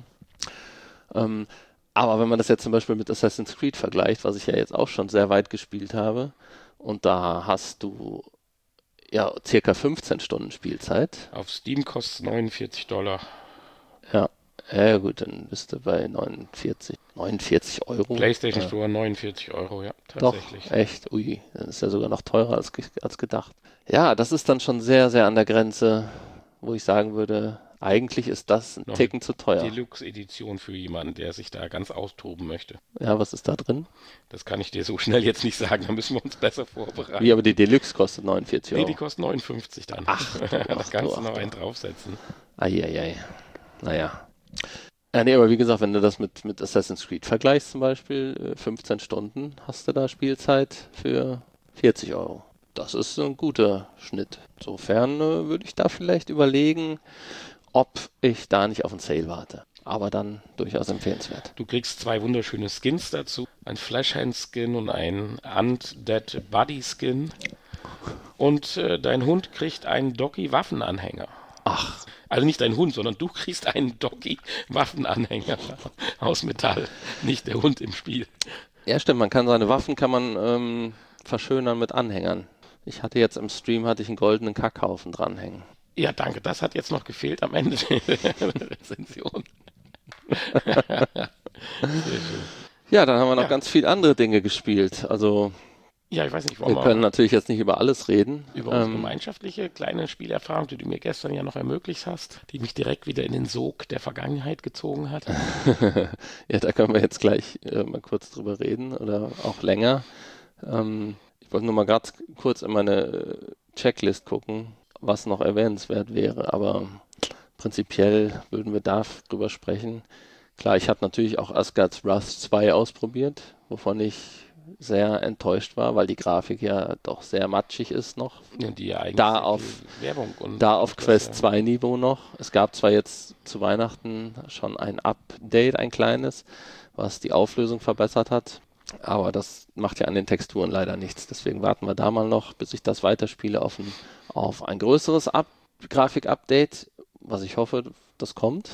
Ähm, aber wenn man das jetzt zum Beispiel mit Assassin's Creed vergleicht, was ich ja jetzt auch schon sehr weit gespielt habe, und da hast du ja circa fünfzehn Stunden Spielzeit. Auf Steam kostet es neunundvierzig Dollar. Ja, ja gut, dann bist du bei neunundvierzig, neunundvierzig Euro. PlayStation ja. Store neunundvierzig Euro, ja, Doch, tatsächlich. echt, ui, das ist ja sogar noch teurer als, ge- als gedacht. Ja, das ist dann schon sehr, sehr an der Grenze, wo ich sagen würde, eigentlich ist das ein Noch Ticken zu teuer. Deluxe-Edition für jemanden, der sich da ganz austoben möchte. Ja, was ist da drin? Das kann ich dir so schnell jetzt nicht sagen, da müssen wir uns besser vorbereiten. Wie, aber die Deluxe kostet neunundvierzig Nee, Euro. die kostet neunundfünfzig dann. Ach, du, da ach, kannst du, du noch ach, einen du. draufsetzen. Eieiei. Naja. Ja, nee, aber wie gesagt, wenn du das mit, mit Assassin's Creed vergleichst zum Beispiel, äh, fünfzehn Stunden hast du da Spielzeit für vierzig Euro. Das ist ein guter Schnitt. Insofern äh, würde ich da vielleicht überlegen, ob ich da nicht auf einen Sale warte. Aber dann durchaus empfehlenswert. Du kriegst zwei wunderschöne Skins dazu. Ein Flashhand-Skin und ein Undead Body-Skin. Und äh, dein Hund kriegt einen Doggy-Waffenanhänger. Ach, Also nicht dein Hund, sondern du kriegst einen Doggy-Waffenanhänger aus Metall. Nicht der Hund im Spiel. ja stimmt, man kann seine Waffen kann man ähm, verschönern mit Anhängern. Ich hatte jetzt im Stream hatte ich einen goldenen Kackhaufen dranhängen. Ja, danke. Das hat jetzt noch gefehlt am Ende der Rezension. Sehr schön. Ja, dann haben wir noch Ja. ganz viel andere Dinge gespielt. Also Ja, ich weiß nicht, wollen Wir wir können natürlich jetzt nicht über alles reden. über unsere Ähm, gemeinschaftliche kleine Spielerfahrung, die du mir gestern ja noch ermöglicht hast, die mich direkt wieder in den Sog der Vergangenheit gezogen hat. ja, da können wir jetzt gleich äh, mal kurz drüber reden oder auch länger. Ähm, ich wollte nur mal ganz kurz in meine äh, Checklist gucken, was noch erwähnenswert wäre, aber prinzipiell würden wir darüber sprechen. Klar, ich habe natürlich auch Asgard's Wrath zwei ausprobiert, wovon ich sehr enttäuscht war, weil die Grafik ja doch sehr matschig ist noch. Ja, die ja eigentlich Da sehr auf, viel Werbung und da auf das, Quest ja, zwei Niveau noch. Es gab zwar jetzt zu Weihnachten schon ein Update, ein kleines, was die Auflösung verbessert hat, aber das macht ja an den Texturen leider nichts. Deswegen warten wir da mal noch, bis ich das weiterspiele, auf ein, auf ein größeres Up Grafik-Update, was ich hoffe, das kommt.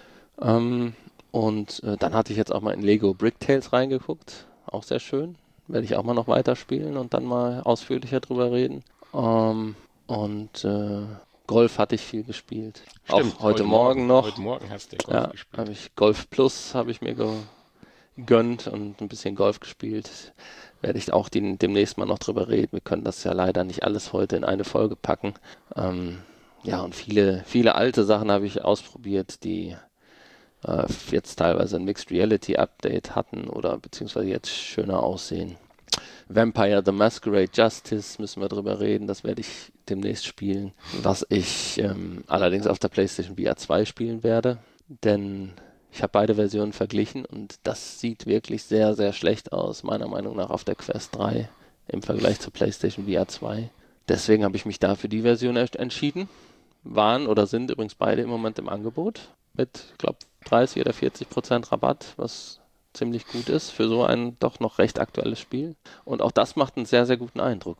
Ähm, und äh, dann hatte ich jetzt auch mal in Lego Brick Tales reingeguckt. Auch sehr schön. Werde ich auch mal noch weiterspielen und dann mal ausführlicher drüber reden. Ähm, und äh, Golf hatte ich viel gespielt. stimmt, Auch heute, Morgen noch. Heute Morgen hast du ja Golf Ja, gespielt. habe ich Golf Plus habe ich mir gegönnt und ein bisschen Golf gespielt. Werde ich auch die, demnächst mal noch drüber reden. Wir können das ja leider nicht alles heute in eine Folge packen. Ähm, ja, und viele, viele alte Sachen habe ich ausprobiert, die äh, jetzt teilweise ein Mixed Reality Update hatten oder beziehungsweise jetzt schöner aussehen. Vampire the Masquerade Justice müssen wir drüber reden, das werde ich demnächst spielen. Was ich ähm, allerdings auf der PlayStation V R zwei spielen werde, denn ich habe beide Versionen verglichen und das sieht wirklich sehr, sehr schlecht aus, meiner Meinung nach auf der Quest drei im Vergleich zur PlayStation V R zwei. Deswegen habe ich mich da für die Version entschieden. Waren oder sind übrigens beide im Moment im Angebot mit, ich glaube, dreißig oder vierzig Prozent Rabatt, was ziemlich gut ist für so ein doch noch recht aktuelles Spiel. Und auch das macht einen sehr, sehr guten Eindruck.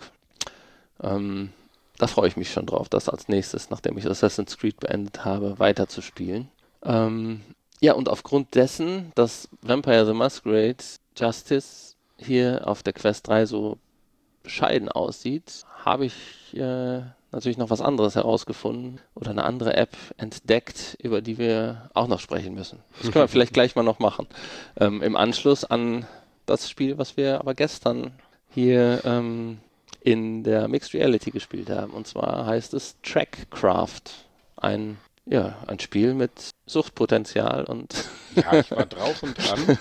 Ähm, da freue ich mich schon drauf, das als nächstes, nachdem ich Assassin's Creed beendet habe, weiterzuspielen. Ähm, ja, und aufgrund dessen, dass Vampire the Masquerade Justice hier auf der Quest drei so bescheiden aussieht, habe ich äh, natürlich noch was anderes herausgefunden oder eine andere App entdeckt, über die wir auch noch sprechen müssen. Das können wir vielleicht gleich mal noch machen. Ähm, Im Anschluss an das Spiel, was wir aber gestern hier ähm, in der Mixed Reality gespielt haben. Und zwar heißt es Trackcraft. Ein, ja, ein Spiel mit Suchtpotenzial und Ja, ich war drauf und dran.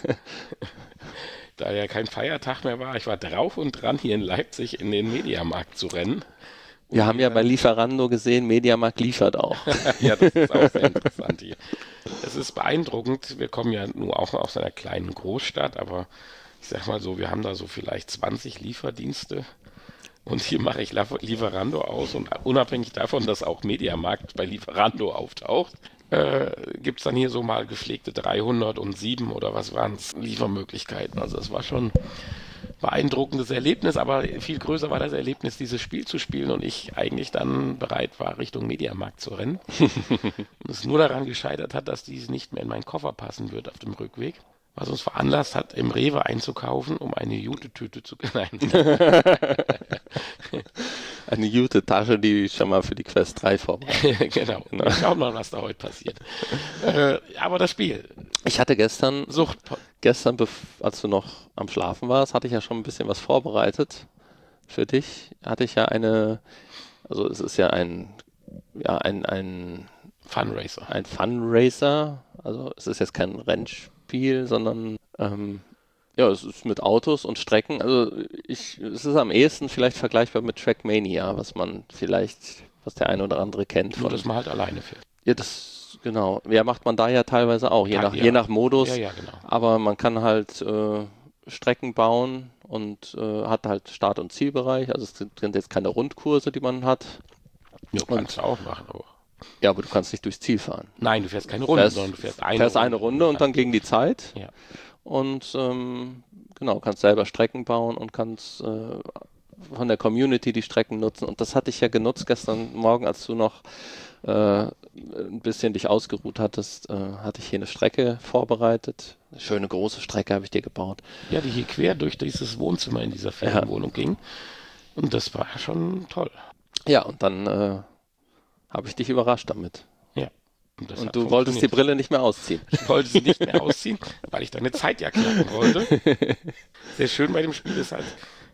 Da ja kein Feiertag mehr war, ich war drauf und dran, hier in Leipzig in den Mediamarkt zu rennen. wir haben ja bei Lieferando gesehen, Mediamarkt liefert auch. Ja, das ist auch sehr interessant hier. Es ist beeindruckend. Wir kommen ja nur auch aus einer kleinen Großstadt, aber ich sag mal so, wir haben da so vielleicht zwanzig Lieferdienste. Und hier mache ich Lieferando aus und unabhängig davon, dass auch Mediamarkt bei Lieferando auftaucht, äh, gibt es dann hier so mal gepflegte dreihundertsieben oder was waren es, Liefermöglichkeiten. Also es war schon ein beeindruckendes Erlebnis, aber viel größer war das Erlebnis, dieses Spiel zu spielen und ich eigentlich dann bereit war, Richtung Mediamarkt zu rennen. Und es nur daran gescheitert hat, dass dies nicht mehr in meinen Koffer passen wird auf dem Rückweg. Was uns veranlasst hat, im Rewe einzukaufen, um eine Jute-Tüte zu... Nein. Eine Jute-Tasche, die schon mal für die Quest drei vorbereitet. Genau. Wir schauen mal, was da heute passiert. äh, aber das Spiel. Ich hatte gestern, Sucht. gestern, als du noch am Schlafen warst, hatte ich ja schon ein bisschen was vorbereitet für dich. Hatte ich ja eine, also es ist ja ein, ja, ein, ein Funracer. Ein Funracer. Also es ist jetzt kein Rennspiel, sondern ähm, ja, es ist mit Autos und Strecken. Also ich, es ist am ehesten vielleicht vergleichbar mit Trackmania, was man vielleicht, was der eine oder andere kennt. Nur, Von, dass man halt alleine fährt. ja, das, genau. Ja, macht man da ja teilweise auch, je, Ja, nach, ja. je nach Modus. Ja, ja, genau. Aber man kann halt äh, Strecken bauen und äh, hat halt Start- und Zielbereich. Also es sind, sind jetzt keine Rundkurse, die man hat. Ja, kannst du auch machen, aber... Ja, aber du kannst nicht durchs Ziel fahren. Nein, du fährst keine Runde, Fährst, sondern du fährst eine fährst Runde. eine Runde und dann gegen die Zeit. Ja. Und ähm, genau, kannst selber Strecken bauen und kannst äh, von der Community die Strecken nutzen. Und das hatte ich ja genutzt gestern Morgen, als du noch äh, ein bisschen dich ausgeruht hattest, äh, hatte ich hier eine Strecke vorbereitet. Eine schöne große Strecke habe ich dir gebaut. Ja, die hier quer durch dieses Wohnzimmer in dieser Ferienwohnung ja. ging. Und das war schon toll. Ja, und dann äh, habe ich dich überrascht damit. Ja. Und, und du wolltest die Brille nicht mehr ausziehen. Ich wollte sie nicht mehr ausziehen, weil ich deine Zeit ja knacken wollte. Sehr schön bei dem Spiel ist halt,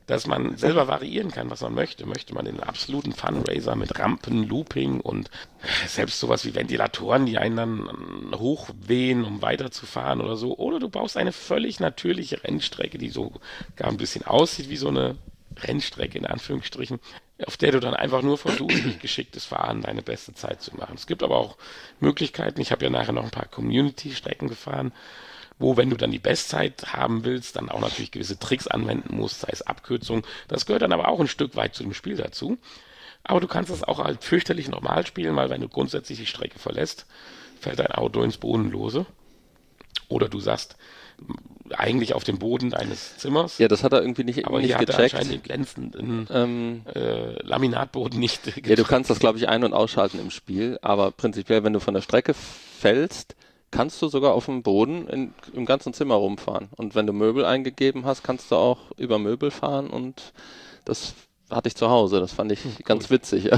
dass man selber variieren kann, was man möchte. Möchte man den absoluten Funraiser mit Rampen, Looping und selbst sowas wie Ventilatoren, die einen dann hochwehen, um weiterzufahren oder so. Oder du baust eine völlig natürliche Rennstrecke, die so gar ein bisschen aussieht wie so eine Rennstrecke in Anführungsstrichen, auf der du dann einfach nur versuchst, durch geschicktes Fahren deine beste Zeit zu machen. Es gibt aber auch Möglichkeiten, ich habe ja nachher noch ein paar Community-Strecken gefahren, wo, wenn du dann die Bestzeit haben willst, dann auch natürlich gewisse Tricks anwenden musst, sei es Abkürzung. Das gehört dann aber auch ein Stück weit zu dem Spiel dazu. Aber du kannst das auch halt fürchterlich normal spielen, weil wenn du grundsätzlich die Strecke verlässt, fällt dein Auto ins Bodenlose. Oder du sagst, eigentlich auf dem Boden deines Zimmers. Ja, das hat er irgendwie nicht, aber nicht hier hat er gecheckt. anscheinend den glänzenden Ähm, äh, Laminatboden nicht getroffen. ja, du kannst das, glaube ich, ein- und ausschalten im Spiel, aber prinzipiell, wenn du von der Strecke fällst, kannst du sogar auf dem Boden in, im ganzen Zimmer rumfahren. Und wenn du Möbel eingegeben hast, kannst du auch über Möbel fahren und das hatte ich zu Hause. Das fand ich ganz witzig.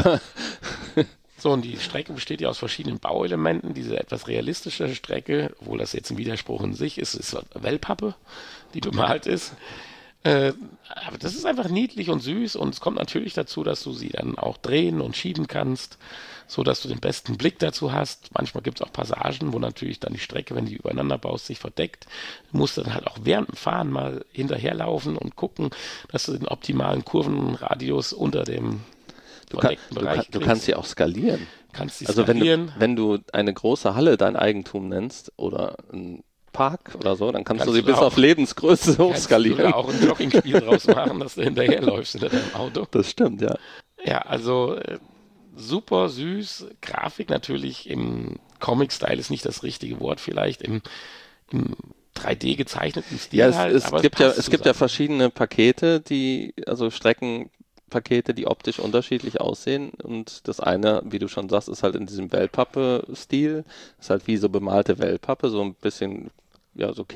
So, und die Strecke besteht ja aus verschiedenen Bauelementen. Diese etwas realistische Strecke, obwohl das jetzt ein Widerspruch in sich ist, ist Wellpappe, die bemalt ist. Äh, aber das ist einfach niedlich und süß und es kommt natürlich dazu, dass du sie dann auch drehen und schieben kannst, so dass du den besten Blick dazu hast. Manchmal gibt es auch Passagen, wo natürlich dann die Strecke, wenn die übereinander baust, sich verdeckt. Du musst dann halt auch während dem Fahren mal hinterherlaufen und gucken, dass du den optimalen Kurvenradius unter dem Du, kann, verdeckten du, Bereich kann, du kriegst. kannst sie auch skalieren. Kannst sie Also wenn du, skalieren. wenn du eine große Halle dein Eigentum nennst oder ein Park oder so, dann kannst, Kannst du sie du da bis auch- auf Lebensgröße Kannst du hochskalieren. da auch ein Joggingspiel draus machen, dass du hinterherläufst hinter deinem Auto. Das stimmt, ja. Ja, also äh, super süß. Grafik natürlich im Comic-Style ist nicht das richtige Wort vielleicht, im, im drei D gezeichneten Stil Ja, es, halt. es aber gibt ja, passt es gibt ja zusammen. verschiedene Pakete, die, also Streckenpakete, die optisch unterschiedlich aussehen. Und das eine, wie du schon sagst, ist halt in diesem Wellpappe-Stil. Ist halt wie so bemalte Wellpappe, so ein bisschen, ja, so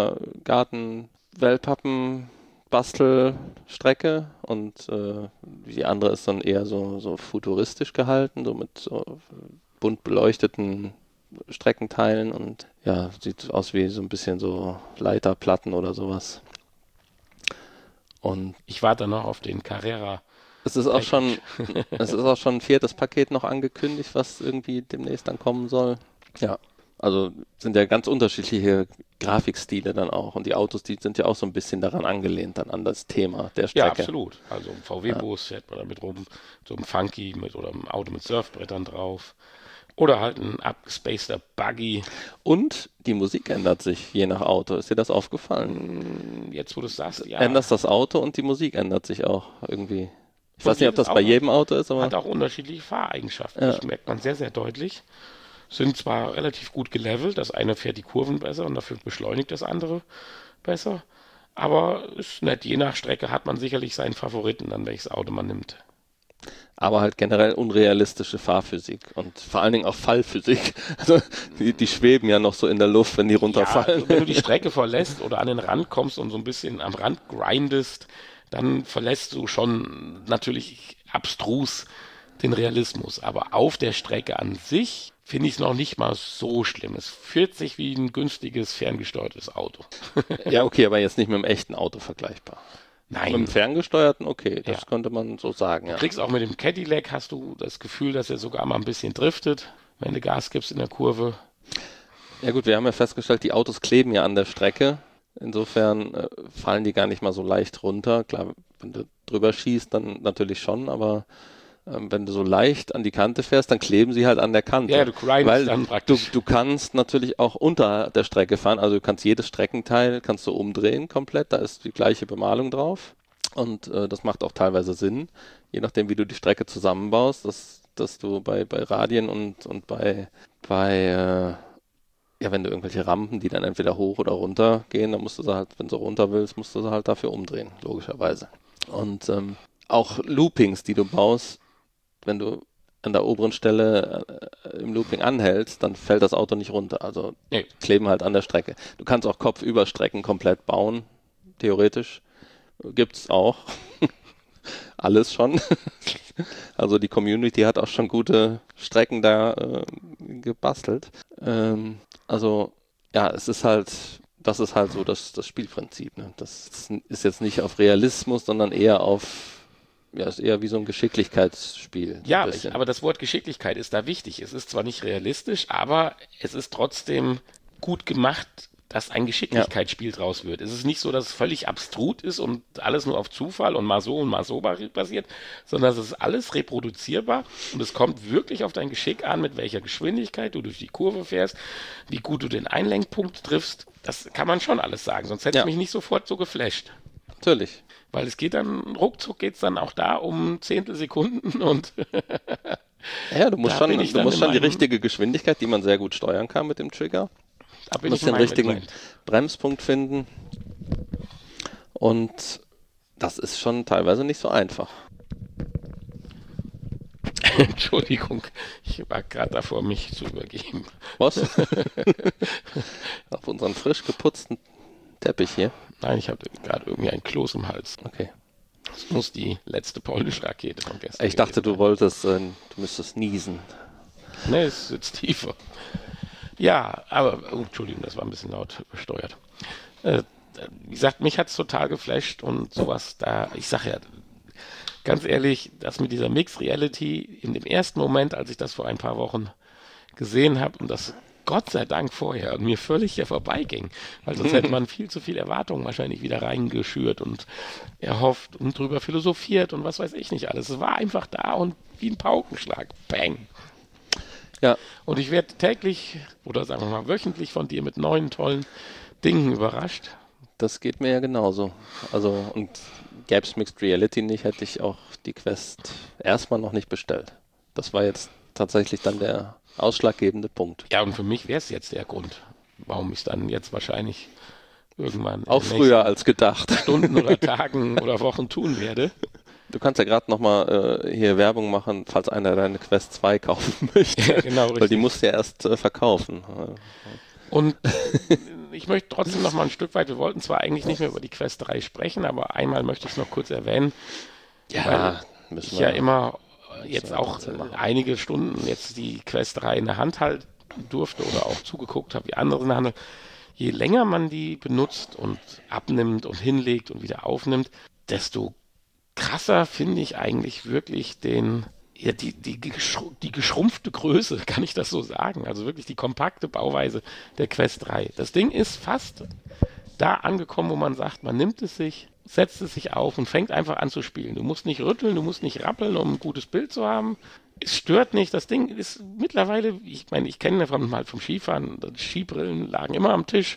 Kindergarten-Wellpappen. Bastelstrecke und äh, die andere ist dann eher so, so futuristisch gehalten, so mit so bunt beleuchteten Streckenteilen und ja, sieht aus wie so ein bisschen so Leiterplatten oder sowas. Und Ich warte noch auf den Carrera. es ist auch schon, es ist auch schon ein viertes Paket noch angekündigt, was irgendwie demnächst dann kommen soll. Ja, also sind ja ganz unterschiedliche Grafikstile dann auch und die Autos, die sind ja auch so ein bisschen daran angelehnt, dann an das Thema der Ja, Strecke. absolut. Also im V W-Bus fährt man damit rum, so ein Funky mit oder ein Auto mit Surfbrettern drauf. Oder halt ein abgespaceter Buggy. Und die Musik ändert sich je nach Auto. Ist dir das aufgefallen? Jetzt, wo du es sagst, ja. Änderst das Auto und die Musik ändert sich auch irgendwie. Ich Und weiß nicht, ob jedes das bei Auto jedem Auto ist, aber Hat auch unterschiedliche Fahreigenschaften. Ja. Das merkt man sehr, sehr deutlich. Sind zwar relativ gut gelevelt, das eine fährt die Kurven besser und dafür beschleunigt das andere besser. Aber ist nett, je nach Strecke hat man sicherlich seinen Favoriten, dann welches Auto man nimmt. aber halt generell unrealistische Fahrphysik und vor allen Dingen auch Fallphysik. Also die, die schweben ja noch so in der Luft, wenn die Ja, runterfallen. also wenn du die Strecke verlässt oder an den Rand kommst und so ein bisschen am Rand grindest, dann verlässt du schon natürlich abstrus den Realismus. Aber auf der Strecke an sich finde ich es noch nicht mal so schlimm. Es fühlt sich wie ein günstiges, ferngesteuertes Auto. Ja, okay, aber jetzt nicht mit einem echten Auto vergleichbar. Mit einem Nein, ferngesteuerten, okay, das Ja. könnte man so sagen, ja. du kriegst auch mit dem Cadillac, hast du das Gefühl, dass er sogar mal ein bisschen driftet, wenn du Gas gibst in der Kurve. Ja gut, wir haben ja festgestellt, die Autos kleben ja an der Strecke. Insofern äh, fallen die gar nicht mal so leicht runter. Klar, wenn du drüber schießt, dann natürlich schon, aber ähm, wenn du so leicht an die Kante fährst, dann kleben sie halt an der Kante. Ja, du grindest Weil dann du, praktisch. du kannst natürlich auch unter der Strecke fahren, also du kannst jedes Streckenteil kannst du umdrehen komplett, da ist die gleiche Bemalung drauf und äh, das macht auch teilweise Sinn, je nachdem wie du die Strecke zusammenbaust, dass, dass du bei, bei Radien und, und bei, bei äh, ja, wenn du irgendwelche Rampen, die dann entweder hoch oder runter gehen, dann musst du sie halt, wenn du runter willst, musst du sie halt dafür umdrehen, logischerweise. Und ähm, auch Loopings, die du baust, wenn du an der oberen Stelle äh, im Looping anhältst, dann fällt das Auto nicht runter. Also Nee. kleben halt an der Strecke. Du kannst auch Kopfüberstrecken komplett bauen, theoretisch. Gibt's auch. Alles schon. Also die Community hat auch schon gute Strecken da äh, gebastelt. Ähm, also ja, es ist halt das ist halt so das, das Spielprinzip. Ne? Das ist jetzt nicht auf Realismus, sondern eher auf, ja, ist eher wie so ein Geschicklichkeitsspiel. Ja, ein aber, ich, aber das Wort Geschicklichkeit ist da wichtig. Es ist zwar nicht realistisch, aber es ist trotzdem gut gemacht, dass ein Geschicklichkeitsspiel ja. draus wird. Es ist nicht so, dass es völlig abstrut ist und alles nur auf Zufall und mal so und mal so basiert, sondern es ist alles reproduzierbar und es kommt wirklich auf dein Geschick an, mit welcher Geschwindigkeit du durch die Kurve fährst, wie gut du den Einlenkpunkt triffst. Das kann man schon alles sagen, sonst hätte ja. ich mich nicht sofort so geflasht. Natürlich. Weil es geht dann, ruckzuck geht es dann auch da um Zehntelsekunden und ja, du musst schon, du musst schon die richtige Geschwindigkeit, die man sehr gut steuern kann mit dem Trigger. Da bin du musst ich den richtigen Element. Bremspunkt finden und das ist schon teilweise nicht so einfach. Entschuldigung, ich war gerade davor, mich zu übergeben. Was? Auf unseren frisch geputzten Teppich hier? Nein, ich hatte gerade irgendwie ein Kloß im Hals. Okay. Das muss die letzte polnische Rakete von gestern Ich dachte, du wolltest, äh, du müsstest niesen. Nee, es sitzt tiefer. Ja, aber, oh, Entschuldigung, das war ein bisschen laut besteuert. Äh, wie gesagt, mich hat es total geflasht und sowas da, ich sag ja, ganz ehrlich, das mit dieser Mixed Reality in dem ersten Moment, als ich das vor ein paar Wochen gesehen habe und das Gott sei Dank vorher und mir völlig hier vorbeiging, weil sonst hätte man viel zu viel Erwartungen wahrscheinlich wieder reingeschürt und erhofft und drüber philosophiert und was weiß ich nicht alles. Es war einfach da und wie ein Paukenschlag. Bang. Ja. Und ich werde täglich oder sagen wir mal wöchentlich von dir mit neuen tollen Dingen überrascht. Das geht mir ja genauso. Also und gäbe es Mixed Reality nicht, hätte ich auch die Quest erstmal noch nicht bestellt. Das war jetzt tatsächlich dann der ausschlaggebende Punkt. Ja, und für mich wäre es jetzt der Grund, warum ich es dann jetzt wahrscheinlich irgendwann auch früher als gedacht Stunden oder Tagen oder Wochen tun werde. Du kannst ja gerade nochmal äh, hier Werbung machen, falls einer deine Quest zwei kaufen möchte. Ja, genau, richtig. Weil die musst du ja erst äh, verkaufen. Und ich möchte trotzdem noch mal ein Stück weit, wir wollten zwar eigentlich nicht mehr über die Quest drei sprechen, aber einmal möchte ich es noch kurz erwähnen. Ja, weil ich ja immer jetzt auch einige Stunden jetzt die Quest drei in der Hand halten durfte oder auch zugeguckt habe, wie andere in der Hand. Je länger man die benutzt und abnimmt und hinlegt und wieder aufnimmt, desto krasser finde ich eigentlich wirklich den, ja, die, die, die geschrumpfte Größe, kann ich das so sagen. Also wirklich die kompakte Bauweise der Quest drei. Das Ding ist fast da angekommen, wo man sagt, man nimmt es sich, setzt es sich auf und fängt einfach an zu spielen. Du musst nicht rütteln, du musst nicht rappeln, um ein gutes Bild zu haben. Es stört nicht. Das Ding ist mittlerweile, ich meine, ich kenne davon mal vom Skifahren, die Skibrillen lagen immer am Tisch.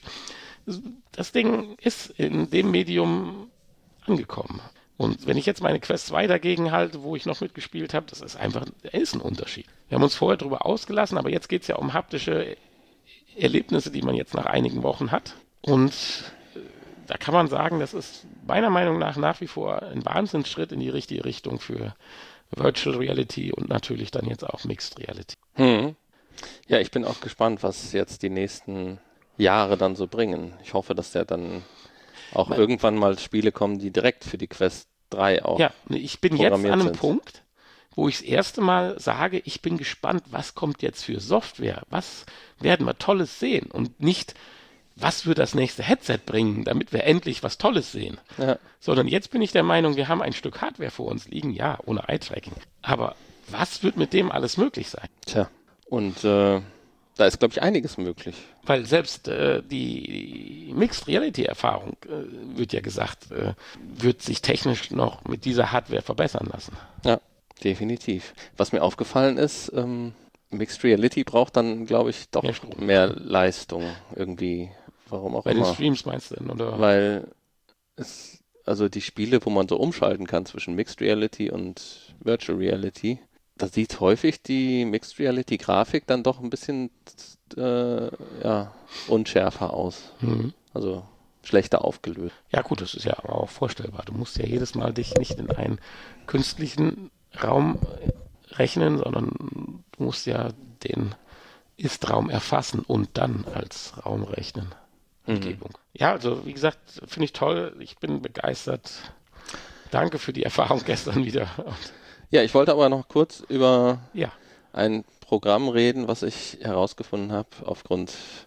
Das Ding ist in dem Medium angekommen. Und wenn ich jetzt meine Quest zwei dagegen halte, wo ich noch mitgespielt habe, das ist einfach, ist ein Unterschied. Wir haben uns vorher darüber ausgelassen, aber jetzt geht es ja um haptische Erlebnisse, die man jetzt nach einigen Wochen hat. Und äh, da kann man sagen, das ist meiner Meinung nach nach wie vor ein Wahnsinnsschritt in die richtige Richtung für Virtual Reality und natürlich dann jetzt auch Mixed Reality. Hm. Ja, ich bin auch gespannt, was jetzt die nächsten Jahre dann so bringen. Ich hoffe, dass der dann auch Weil, irgendwann mal Spiele kommen, die direkt für die Quest drei auch Ja, ich bin jetzt an einem sind. Punkt, wo ich das erste Mal sage, ich bin gespannt, was kommt jetzt für Software, was werden wir Tolles sehen und nicht, was wird das nächste Headset bringen, damit wir endlich was Tolles sehen. Ja. Sondern jetzt bin ich der Meinung, wir haben ein Stück Hardware vor uns liegen, ja, ohne Eye-Tracking. Aber was wird mit dem alles möglich sein? Tja, und äh, da ist, glaube ich, einiges möglich. Weil selbst äh, die Mixed Reality Erfahrung, äh, wird ja gesagt, äh, wird sich technisch noch mit dieser Hardware verbessern lassen. Ja, definitiv. Was mir aufgefallen ist, ähm, Mixed Reality braucht dann, glaube ich, doch mehr, mehr Leistung irgendwie. Warum auch Bei immer. Bei den Streams meinst du denn, oder? Weil es, also die Spiele, wo man so umschalten kann zwischen Mixed Reality und Virtual Reality, da sieht häufig die Mixed Reality Grafik dann doch ein bisschen äh, ja, unschärfer aus. Mhm. Also schlechter aufgelöst. Ja gut, das ist ja aber auch vorstellbar. Du musst ja jedes Mal dich nicht in einen künstlichen Raum rechnen, sondern du musst ja den Ist-Raum erfassen und dann als Raum rechnen. Umgebung. Mhm. Ja, also wie gesagt, finde ich toll. Ich bin begeistert. Danke für die Erfahrung gestern wieder. Ja, ich wollte aber noch kurz über ja. ein Programm reden, was ich herausgefunden habe aufgrund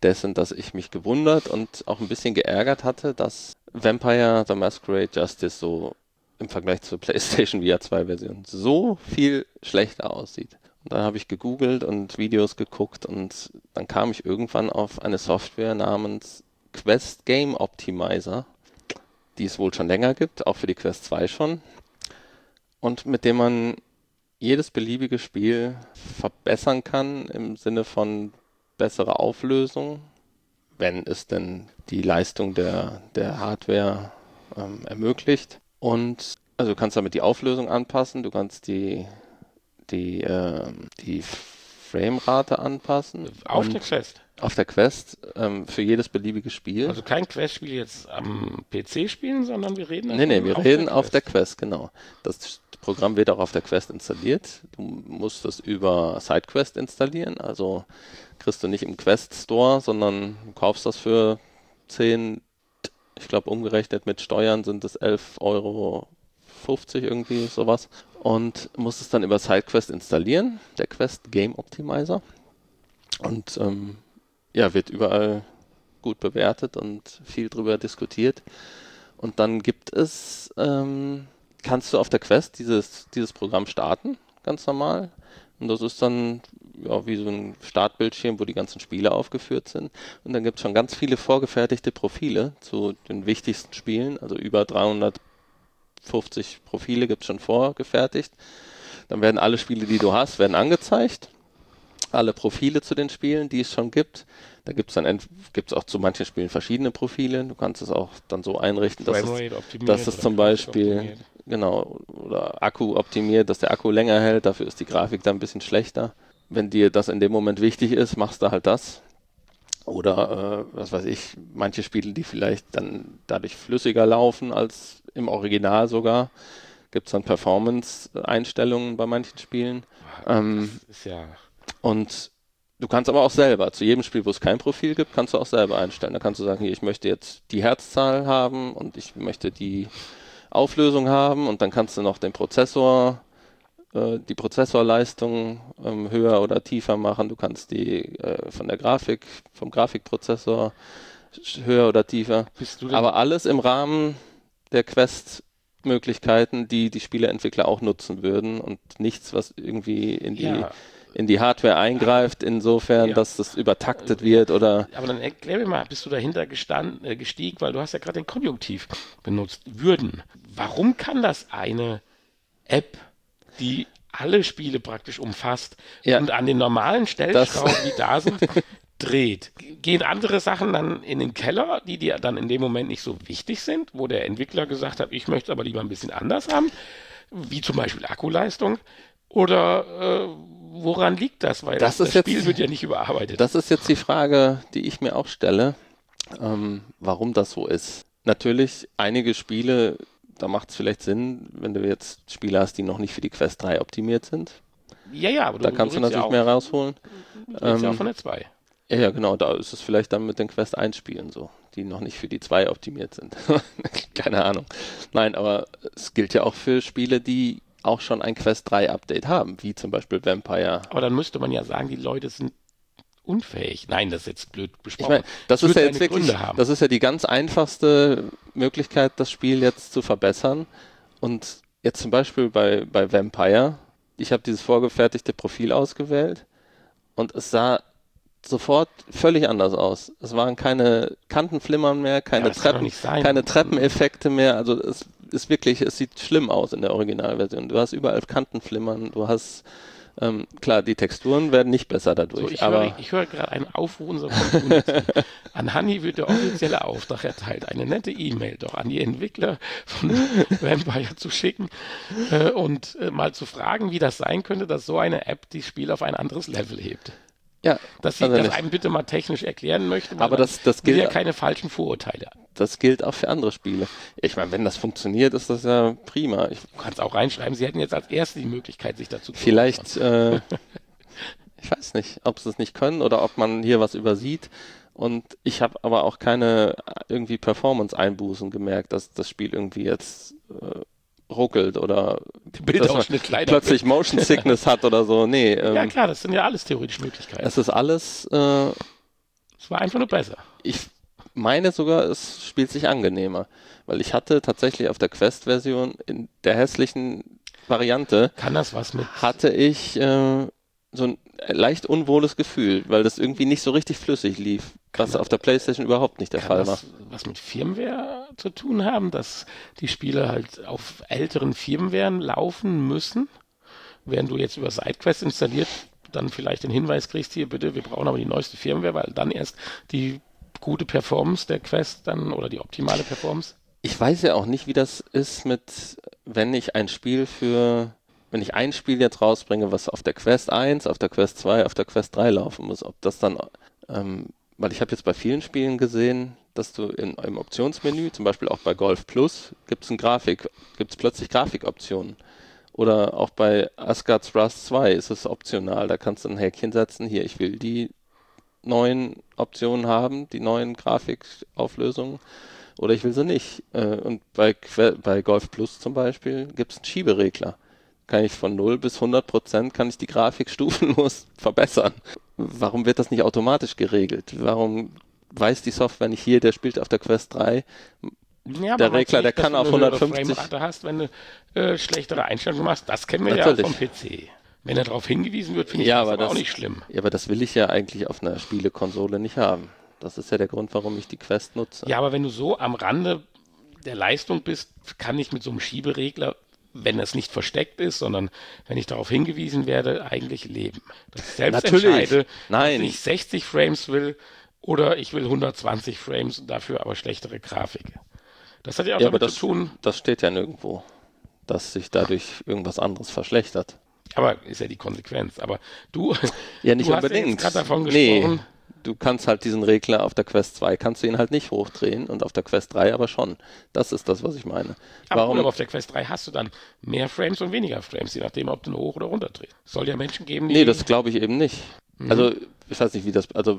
dessen, dass ich mich gewundert und auch ein bisschen geärgert hatte, dass Vampire The Masquerade Justice so im Vergleich zur PlayStation V R zwei Version so viel schlechter aussieht. Und dann habe ich gegoogelt und Videos geguckt und dann kam ich irgendwann auf eine Software namens Quest Game Optimizer, die es wohl schon länger gibt, auch für die Quest zwei schon, und mit dem man jedes beliebige Spiel verbessern kann im Sinne von bessere Auflösung, wenn es denn die Leistung der, der Hardware ähm, ermöglicht. Und also du kannst damit die Auflösung anpassen, du kannst die, die, äh, die Framerate anpassen. Auf der Quest? Auf der Quest ähm, für jedes beliebige Spiel. Also kein Quest-Spiel jetzt am P C spielen, sondern wir reden Nee, nee, wir auf reden der auf der Quest, genau. Das Programm wird auch auf der Quest installiert. Du musst das über SideQuest installieren, also kriegst du nicht im Quest Store, sondern du kaufst das für zehn, ich glaube umgerechnet mit Steuern sind es elf Euro fünfzig irgendwie, sowas. Und musst es dann über SideQuest installieren, der Quest Game Optimizer. Und ähm, ja, wird überall gut bewertet und viel drüber diskutiert. Und dann gibt es, ähm, kannst du auf der Quest dieses, dieses Programm starten, ganz normal. Und das ist dann ja, wie so ein Startbildschirm, wo die ganzen Spiele aufgeführt sind. Und dann gibt es schon ganz viele vorgefertigte Profile zu den wichtigsten Spielen. Also über dreihundertfünfzig Profile gibt es schon vorgefertigt. Dann werden alle Spiele, die du hast, werden angezeigt. Alle Profile zu den Spielen, die es schon gibt. Da gibt es dann gibt's auch zu manchen Spielen verschiedene Profile. Du kannst es auch dann so einrichten, dass es, dass es zum Beispiel genau oder Akku optimiert, dass der Akku länger hält. Dafür ist die Grafik dann ein bisschen schlechter. Wenn dir das in dem Moment wichtig ist, machst du halt das. Oder äh, was weiß ich, manche Spiele, die vielleicht dann dadurch flüssiger laufen als im Original sogar, gibt es dann Performance-Einstellungen bei manchen Spielen. Das Ähm, ist ja Und du kannst aber auch selber, zu jedem Spiel, wo es kein Profil gibt, kannst du auch selber einstellen. Da kannst du sagen, hier, ich möchte jetzt die Herzzahl haben und ich möchte die Auflösung haben und dann kannst du noch den Prozessor, äh, die Prozessorleistung ähm, höher oder tiefer machen. Du kannst die äh, von der Grafik, vom Grafikprozessor höher oder tiefer. Bist du denn Aber alles im Rahmen der Quest-Möglichkeiten, die die Spieleentwickler auch nutzen würden und nichts, was irgendwie in die ja, in die Hardware eingreift, insofern, Ja. dass das übertaktet wird oder... aber dann erklär mir mal, bist du dahinter gestand, äh, gestiegen, weil du hast ja gerade den Konjunktiv benutzt, würden. Warum kann das eine App, die alle Spiele praktisch umfasst Ja. und an den normalen Stellschrauben, die da sind, dreht? Gehen andere Sachen dann in den Keller, die dir dann in dem Moment nicht so wichtig sind, wo der Entwickler gesagt hat, ich möchte es aber lieber ein bisschen anders haben, wie zum Beispiel Akkuleistung? Oder äh, woran liegt das? Weil Das das, ist das Spiel jetzt- wird ja nicht überarbeitet. Das ist jetzt die Frage, die ich mir auch stelle, ähm, warum das so ist. Natürlich, einige Spiele, da macht es vielleicht Sinn, wenn du jetzt Spiele hast, die noch nicht für die Quest drei optimiert sind. ja, ja, aber Da kannst du redest natürlich ja mehr auch, rausholen. du redest ja auch ähm, von der zwei. Ja, ja, genau, da ist es vielleicht dann mit den Quest eins Spielen so, die noch nicht für die zwei optimiert sind. Keine Ahnung. Nein, aber es gilt ja auch für Spiele, die auch schon ein Quest drei Update haben, wie zum Beispiel Vampire. Aber dann müsste man ja sagen, die Leute sind unfähig. Nein, das ist jetzt blöd Ich besprochen. meine, das Es ist wird ja jetzt seine wirklich, Gründe haben. das ist ja die ganz einfachste Möglichkeit, das Spiel jetzt zu verbessern. Und jetzt zum Beispiel bei, bei Vampire, ich habe dieses vorgefertigte Profil ausgewählt und es sah sofort völlig anders aus. Es waren keine Kantenflimmern mehr, keine Ja, das kann doch Treppen, nicht sein. keine Treppeneffekte mehr. Also es ist wirklich, es sieht schlimm aus in der Originalversion. Du hast überall Kantenflimmern, du hast ähm, klar, die Texturen werden nicht besser dadurch. So, ich aber höre, ich höre gerade einen Aufruf unserer Community. An Hanni wird der offizielle Auftrag erteilt, eine nette E-Mail doch an die Entwickler von Vampire zu schicken äh, und äh, mal zu fragen, wie das sein könnte, dass so eine App das Spiel auf ein anderes Level hebt. ja, Dass sie also das nicht. einem bitte mal technisch erklären möchte, weil Aber dann das, das will gilt ja keine falschen Vorurteile. Das gilt auch für andere Spiele. Ich meine, wenn das funktioniert, ist das ja prima. Ich, Du kannst auch reinschreiben, sie hätten jetzt als Erste die Möglichkeit, sich dazu zu äußern. vielleicht, äh, ich weiß nicht, ob sie es nicht können oder ob man hier was übersieht. Und ich habe aber auch keine irgendwie Performance-Einbußen gemerkt, dass das Spiel irgendwie jetzt äh, ruckelt oder dass man Bildausschnitt kleiner. plötzlich Motion Sickness hat oder so. Nee, ähm, Ja klar, das sind ja alles theoretisch Möglichkeiten. es ist alles äh, Es war einfach nur besser. Ich meine sogar, es spielt sich angenehmer, weil ich hatte tatsächlich auf der Quest-Version in der hässlichen Variante, Kann das was mit... hatte ich äh, so ein leicht unwohles Gefühl, weil das irgendwie nicht so richtig flüssig lief, was das- auf der PlayStation überhaupt nicht der Kann Fall war. das was mit Firmware zu tun haben, dass die Spiele halt auf älteren Firmwaren laufen müssen? Während du jetzt über SideQuest installiert dann vielleicht den Hinweis kriegst, hier bitte, wir brauchen aber die neueste Firmware, weil dann erst die gute Performance der Quest dann oder die optimale Performance. Ich weiß ja auch nicht, wie das ist mit, wenn ich ein Spiel für, wenn ich ein Spiel jetzt rausbringe, was auf der Quest eins, auf der Quest zwei, auf der Quest drei laufen muss, ob das dann, ähm, weil ich habe jetzt bei vielen Spielen gesehen, dass du in, im Optionsmenü, zum Beispiel auch bei Golf Plus, gibt es ein Grafik, gibt es plötzlich Grafikoptionen. Oder auch bei Asgard's Wrath zwei ist es optional, da kannst du ein Häkchen setzen, hier, ich will die neuen Optionen haben, die neuen Grafikauflösungen, oder ich will sie nicht. Äh, Und bei, Que- bei Golf Plus zum Beispiel gibt es einen Schieberegler. Kann ich von null bis hundert Prozent kann ich die Grafik stufenlos verbessern. Warum wird das nicht automatisch geregelt? Warum weiß die Software nicht hier, der spielt auf der Quest drei? Ja, Der aber meinst du Regler, der nicht, dass kann du auf eine höhere hundertfünfzig. Framerate hast, wenn du äh, schlechtere Einstellungen machst. Das kennen wir Natürlich. ja vom P C. Wenn er darauf hingewiesen wird, finde ich Ja, das aber aber auch das- nicht schlimm. Ja, aber das will ich ja eigentlich auf einer Spielekonsole nicht haben. Das ist ja der Grund, warum ich die Quest nutze. Ja, aber wenn du so am Rande der Leistung bist, kann ich mit so einem Schieberegler, wenn es nicht versteckt ist, sondern wenn ich darauf hingewiesen werde, eigentlich leben. Dass ich selbst Natürlich. entscheide, Nein. dass ich sechzig Frames will oder ich will hundertzwanzig Frames und dafür aber schlechtere Grafik. Das hat ja auch Ja, aber damit das, zu tun, das steht ja nirgendwo, dass sich dadurch irgendwas anderes verschlechtert. aber ist ja die Konsequenz. Aber du, Ja, nicht du hast ja unbedingt. jetzt gerade davon Nee, gesprochen, du kannst halt diesen Regler auf der Quest zwei, kannst du ihn halt nicht hochdrehen und auf der Quest drei aber schon. Das ist das, was ich meine. aber, Warum? gut, aber auf der Quest drei hast du dann mehr Frames und weniger Frames, je nachdem, ob du ihn hoch oder runter drehst. Es soll ja Menschen geben, die... Nee, das glaube ich eben nicht. Mhm. Also, ich weiß nicht, wie das, also,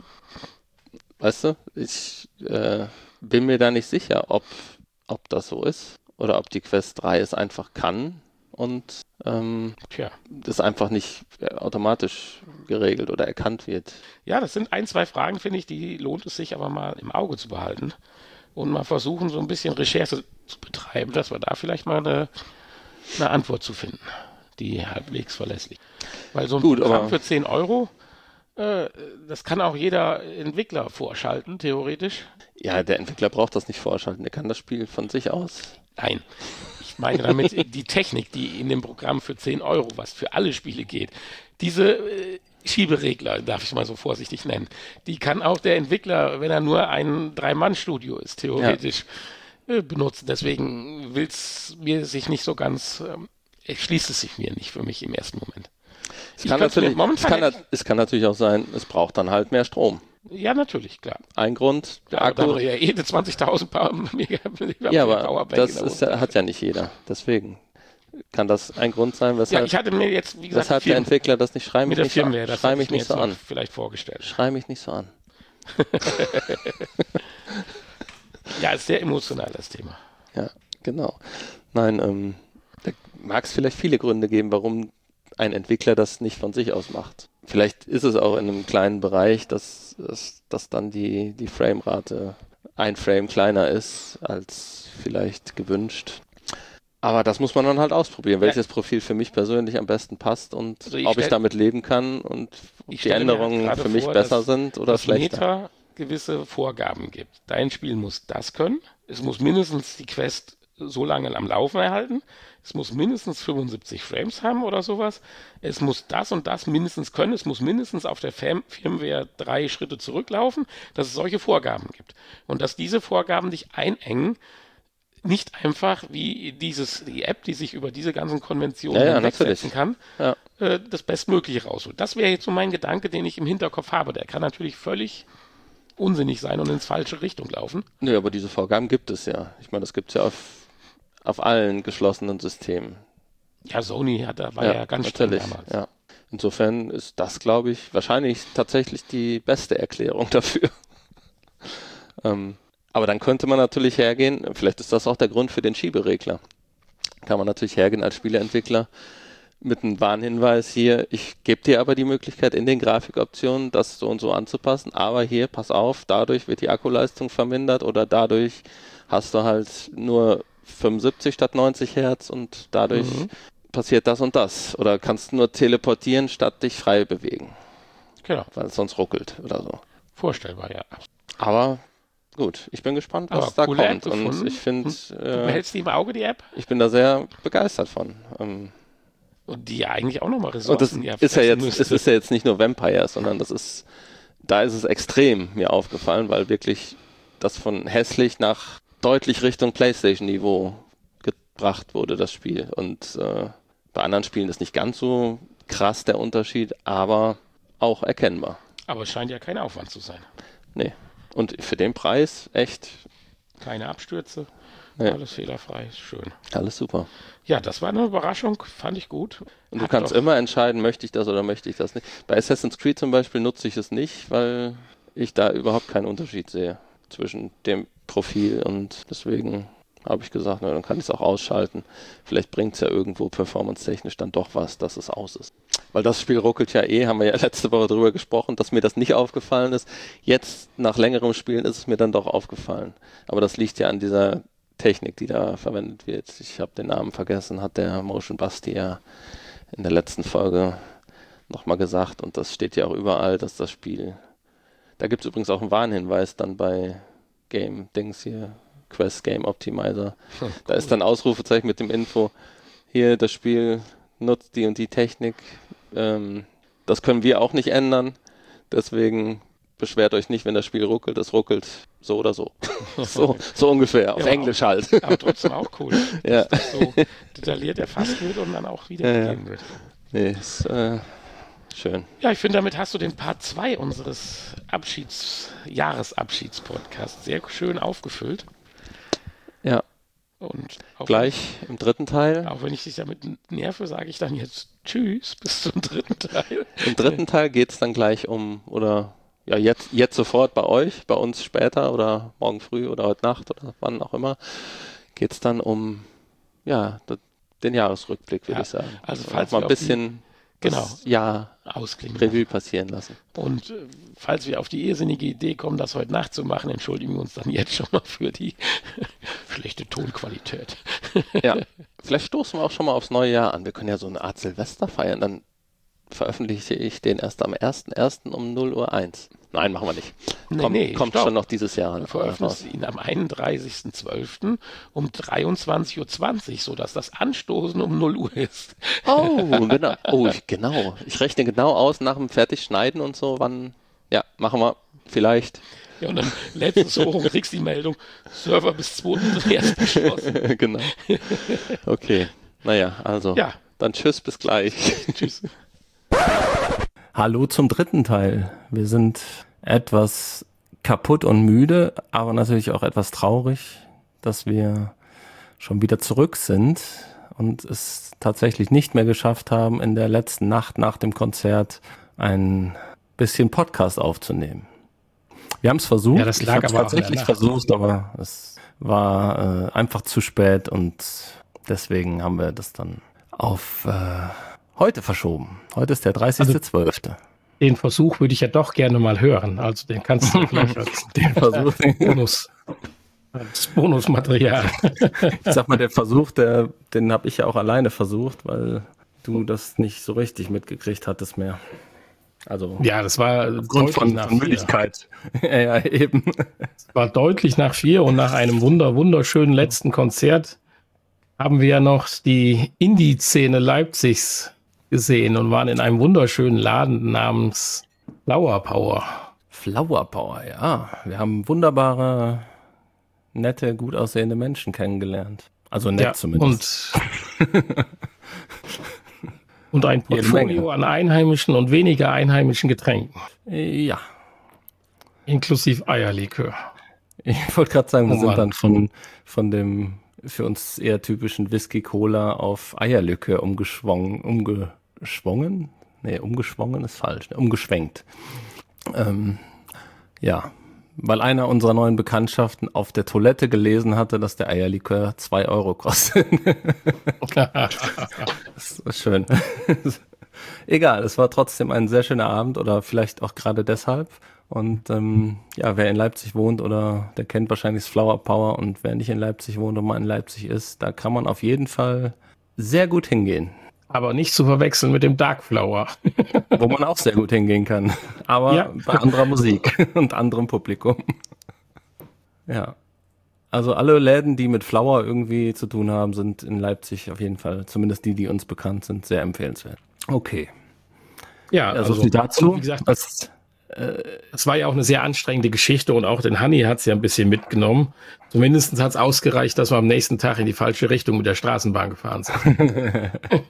weißt du, ich äh, bin mir da nicht sicher, ob, ob das so ist oder ob die Quest drei es einfach kann und ähm, Tja. das einfach nicht äh, automatisch geregelt oder erkannt wird. Ja, das sind ein, zwei Fragen, finde ich, die lohnt es sich aber mal im Auge zu behalten und mal versuchen, so ein bisschen Recherche zu betreiben, dass wir da vielleicht mal eine, eine Antwort zu finden, die halbwegs verlässlich. Weil so ein Gut, Programm aber- für zehn Euro, äh, das kann auch jeder Entwickler vorschalten, theoretisch. Ja, der Entwickler braucht das nicht vorschalten, der kann das Spiel von sich aus. Nein, ich meine damit die Technik, die in dem Programm für zehn Euro, was für alle Spiele geht, diese äh, Schieberegler, darf ich mal so vorsichtig nennen, die kann auch der Entwickler, wenn er nur ein Drei-Mann-Studio ist, theoretisch äh, benutzen. Deswegen will es mir sich nicht so ganz, ähm, schließt es sich mir nicht für mich im ersten Moment. Es Ich kann, könnte mir natürlich, es, momentan kann, nicht- nat- es kann natürlich auch sein, es braucht dann halt mehr Strom. Ja, natürlich, klar. Ein Grund, der Aber da Akku. haben wir ja eh eine zwanzigtausend Power Mega Ja, aber Powerbank das in der ist, Hosentasche. hat ja nicht jeder. Deswegen kann das ein Grund sein, Ja, weshalb, ich hatte mir jetzt, wie gesagt, weshalb Firmen- der Entwickler das nicht schreibt. mit der Firmware, das Schrei hätte mich ich mir nicht jetzt so noch an. vielleicht vorgestellt. Schrei mich nicht so an. Ja, ist sehr emotional, das Thema. Ja, genau. Nein, ähm, da mag es vielleicht viele Gründe geben, warum ein Entwickler das nicht von sich aus macht. Vielleicht ist es auch in einem kleinen Bereich, dass, dass, dass dann die, die Framerate ein Frame kleiner ist als vielleicht gewünscht. Aber das muss man dann halt ausprobieren, welches Profil für mich persönlich am besten passt und Also ich ob stell- ich damit leben kann und ob Ich die stelle mir halt Änderungen gerade für mich vor, besser dass- sind oder dass schlechter. Meta gewisse Vorgaben gibt. Dein Spiel muss das können. Es muss mindestens die Quest so lange am Laufen erhalten. Es muss mindestens fünfundsiebzig Frames haben oder sowas. Es muss das und das mindestens können. Es muss mindestens auf der Fam- Firmware drei Schritte zurücklaufen, dass es solche Vorgaben gibt. Und dass diese Vorgaben dich einengen, nicht einfach wie dieses, die App, die sich über diese ganzen Konventionen Ja, ja, hinwegsetzen natürlich. kann, Ja. äh, das Bestmögliche rausholt. Das wäre jetzt so mein Gedanke, den ich im Hinterkopf habe. Der kann natürlich völlig unsinnig sein und ins falsche Richtung laufen. Nö, aber diese Vorgaben gibt es ja. Ich meine, das gibt es ja auf, auf allen geschlossenen Systemen. Ja, Sony hat, da war ja, ganz streng natürlich. damals. Ja. Insofern ist das, glaube ich, wahrscheinlich tatsächlich die beste Erklärung dafür. ähm, aber dann könnte man natürlich hergehen, vielleicht ist das auch der Grund für den Schieberegler. Kann man natürlich hergehen als Spieleentwickler mit einem Warnhinweis hier, ich gebe dir aber die Möglichkeit in den Grafikoptionen, das so und so anzupassen, aber hier, pass auf, dadurch wird die Akkuleistung vermindert oder dadurch hast du halt nur fünfundsiebzig statt neunzig Hertz und dadurch mhm. passiert das und das. Oder kannst nur teleportieren, statt dich frei bewegen. Genau. Weil es sonst ruckelt oder so. Vorstellbar, ja. Aber gut, ich bin gespannt, was aber da kommt. Und ich finde... Hm. Du äh, hältst die im Auge, die App? Ich bin da sehr begeistert von. Ähm, und die ja eigentlich auch nochmal Ressourcen. Und das ist ja jetzt, es ist ja jetzt nicht nur Vampire, sondern das ist, da ist es extrem mir aufgefallen, weil wirklich das von hässlich nach deutlich Richtung PlayStation-Niveau gebracht wurde, das Spiel. Und äh, bei anderen Spielen ist nicht ganz so krass der Unterschied, aber auch erkennbar. Aber es scheint ja kein Aufwand zu sein. Nee. Und für den Preis echt... Keine Abstürze, nee. Alles fehlerfrei, schön. Alles super. Ja, das war eine Überraschung, fand ich gut. Und du Hat kannst doch. immer entscheiden, möchte ich das oder möchte ich das nicht. Bei Assassin's Creed zum Beispiel nutze ich es nicht, weil ich da überhaupt keinen Unterschied sehe zwischen dem Profil und deswegen habe ich gesagt, na, dann kann ich es auch ausschalten. Vielleicht bringt es ja irgendwo performance-technisch dann doch was, dass es aus ist. Weil das Spiel ruckelt ja eh, haben wir ja letzte Woche drüber gesprochen, dass mir das nicht aufgefallen ist. Jetzt, nach längerem Spielen, ist es mir dann doch aufgefallen. Aber das liegt ja an dieser Technik, die da verwendet wird. Ich habe den Namen vergessen, hat der Motion Basti ja in der letzten Folge nochmal gesagt. Und das steht ja auch überall, dass das Spiel... Da gibt es übrigens auch einen Warnhinweis dann bei Game-Dings hier, Quest Game Optimizer. Hm, cool. Da ist dann Ausrufezeichen mit dem Info, hier, das Spiel nutzt die und die Technik. Ähm, das können wir auch nicht ändern. Deswegen beschwert euch nicht, wenn das Spiel ruckelt. Es ruckelt so oder so. so, so ungefähr, auf ja, Englisch auch, halt. Aber trotzdem auch cool, ja. dass das so detailliert erfasst wird und dann auch wieder ja, gegeben wird. Nee, ist äh, schön. Ja, ich finde, damit hast du den Part zwei unseres Abschieds, Jahresabschiedspodcasts sehr schön aufgefüllt. Ja. Und gleich im dritten Teil. Auch wenn ich dich damit nerve, sage ich dann jetzt Tschüss, bis zum dritten Teil. Im dritten Teil geht es dann gleich um, oder ja, jetzt, jetzt sofort bei euch, bei uns später oder morgen früh oder heute Nacht oder wann auch immer, geht es dann um ja, den Jahresrückblick, würde ja, ich sagen. Also falls mal ein bisschen die, genau, ja, ausklingen Revue passieren lassen. Und äh, falls wir auf die irrsinnige Idee kommen, das heute Nacht zu machen, entschuldigen wir uns dann jetzt schon mal für die schlechte Tonqualität. Ja, vielleicht stoßen wir auch schon mal aufs neue Jahr an. Wir können ja so eine Art Silvester feiern, dann veröffentliche ich den erst am ersten ersten um null Uhr eins. Nein, machen wir nicht. Nee, Komm, nee, kommt stopp. schon noch dieses Jahr. Du veröffentlichst ihn am einunddreißigsten zwölften um dreiundzwanzig Uhr zwanzig, sodass das Anstoßen um null Uhr ist. Oh, genau. Oh, ich, genau. Ich rechne genau aus nach dem Fertigschneiden und so, wann, ja, machen wir vielleicht. Ja, und dann lädst du es hoch und kriegst die Meldung, Server bis zweiten ersten geschlossen. Genau. Okay, naja, also, ja. Dann tschüss, bis gleich. Tschüss. Hallo zum dritten Teil. Wir sind etwas kaputt und müde, aber natürlich auch etwas traurig, dass wir schon wieder zurück sind und es tatsächlich nicht mehr geschafft haben, in der letzten Nacht nach dem Konzert ein bisschen Podcast aufzunehmen. Wir haben es versucht. Ja, das lag ich aber tatsächlich versucht, aber es war äh, einfach zu spät und deswegen haben wir das dann auf äh, heute verschoben. Heute ist der dreißigste zwölfte Also, den Versuch würde ich ja doch gerne mal hören. Also den kannst du gleich als den Versuch, Bonus, als Bonusmaterial. Ich sag mal, der Versuch, der, den habe ich ja auch alleine versucht, weil du das nicht so richtig mitgekriegt hattest mehr. Also ja, das war aufgrund von, von Müdigkeit. ja, ja, eben. Es war deutlich nach vier und nach einem wunder wunderschönen letzten Konzert haben wir ja noch die Indie-Szene Leipzigs gesehen und waren in einem wunderschönen Laden namens Flower Power. Flower Power, ja. Wir haben wunderbare, nette, gut aussehende Menschen kennengelernt. Also nett ja, zumindest. Und, und ein Portfolio an einheimischen und weniger einheimischen Getränken. Ja. Inklusive Eierlikör. Ich wollte gerade sagen, wir oh, sind Mann. dann von, von dem für uns eher typischen Whisky-Cola auf Eierlikör umgeschwungen, umgeschwungen? Nee, umgeschwungen ist falsch, ne? Umgeschwenkt. Ähm, ja, weil einer unserer neuen Bekanntschaften auf der Toilette gelesen hatte, dass der Eierlikör zwei Euro kostet. Das ist schön. Egal, es war trotzdem ein sehr schöner Abend oder vielleicht auch gerade deshalb. Und ähm, ja, wer in Leipzig wohnt oder der kennt wahrscheinlich das Flower Power, und wer nicht in Leipzig wohnt und mal in Leipzig ist, da kann man auf jeden Fall sehr gut hingehen. Aber nicht zu verwechseln mit dem Dark Flower. Wo man auch sehr gut hingehen kann. Aber ja, bei anderer Musik und anderem Publikum. Ja. Also alle Läden, die mit Flower irgendwie zu tun haben, sind in Leipzig auf jeden Fall, zumindest die, die uns bekannt sind, sehr empfehlenswert. Okay. Ja, also, also viel dazu. Wie gesagt, das, äh, es war ja auch eine sehr anstrengende Geschichte und auch den Hanni hat es ja ein bisschen mitgenommen. Zumindest hat es ausgereicht, dass wir am nächsten Tag in die falsche Richtung mit der Straßenbahn gefahren sind.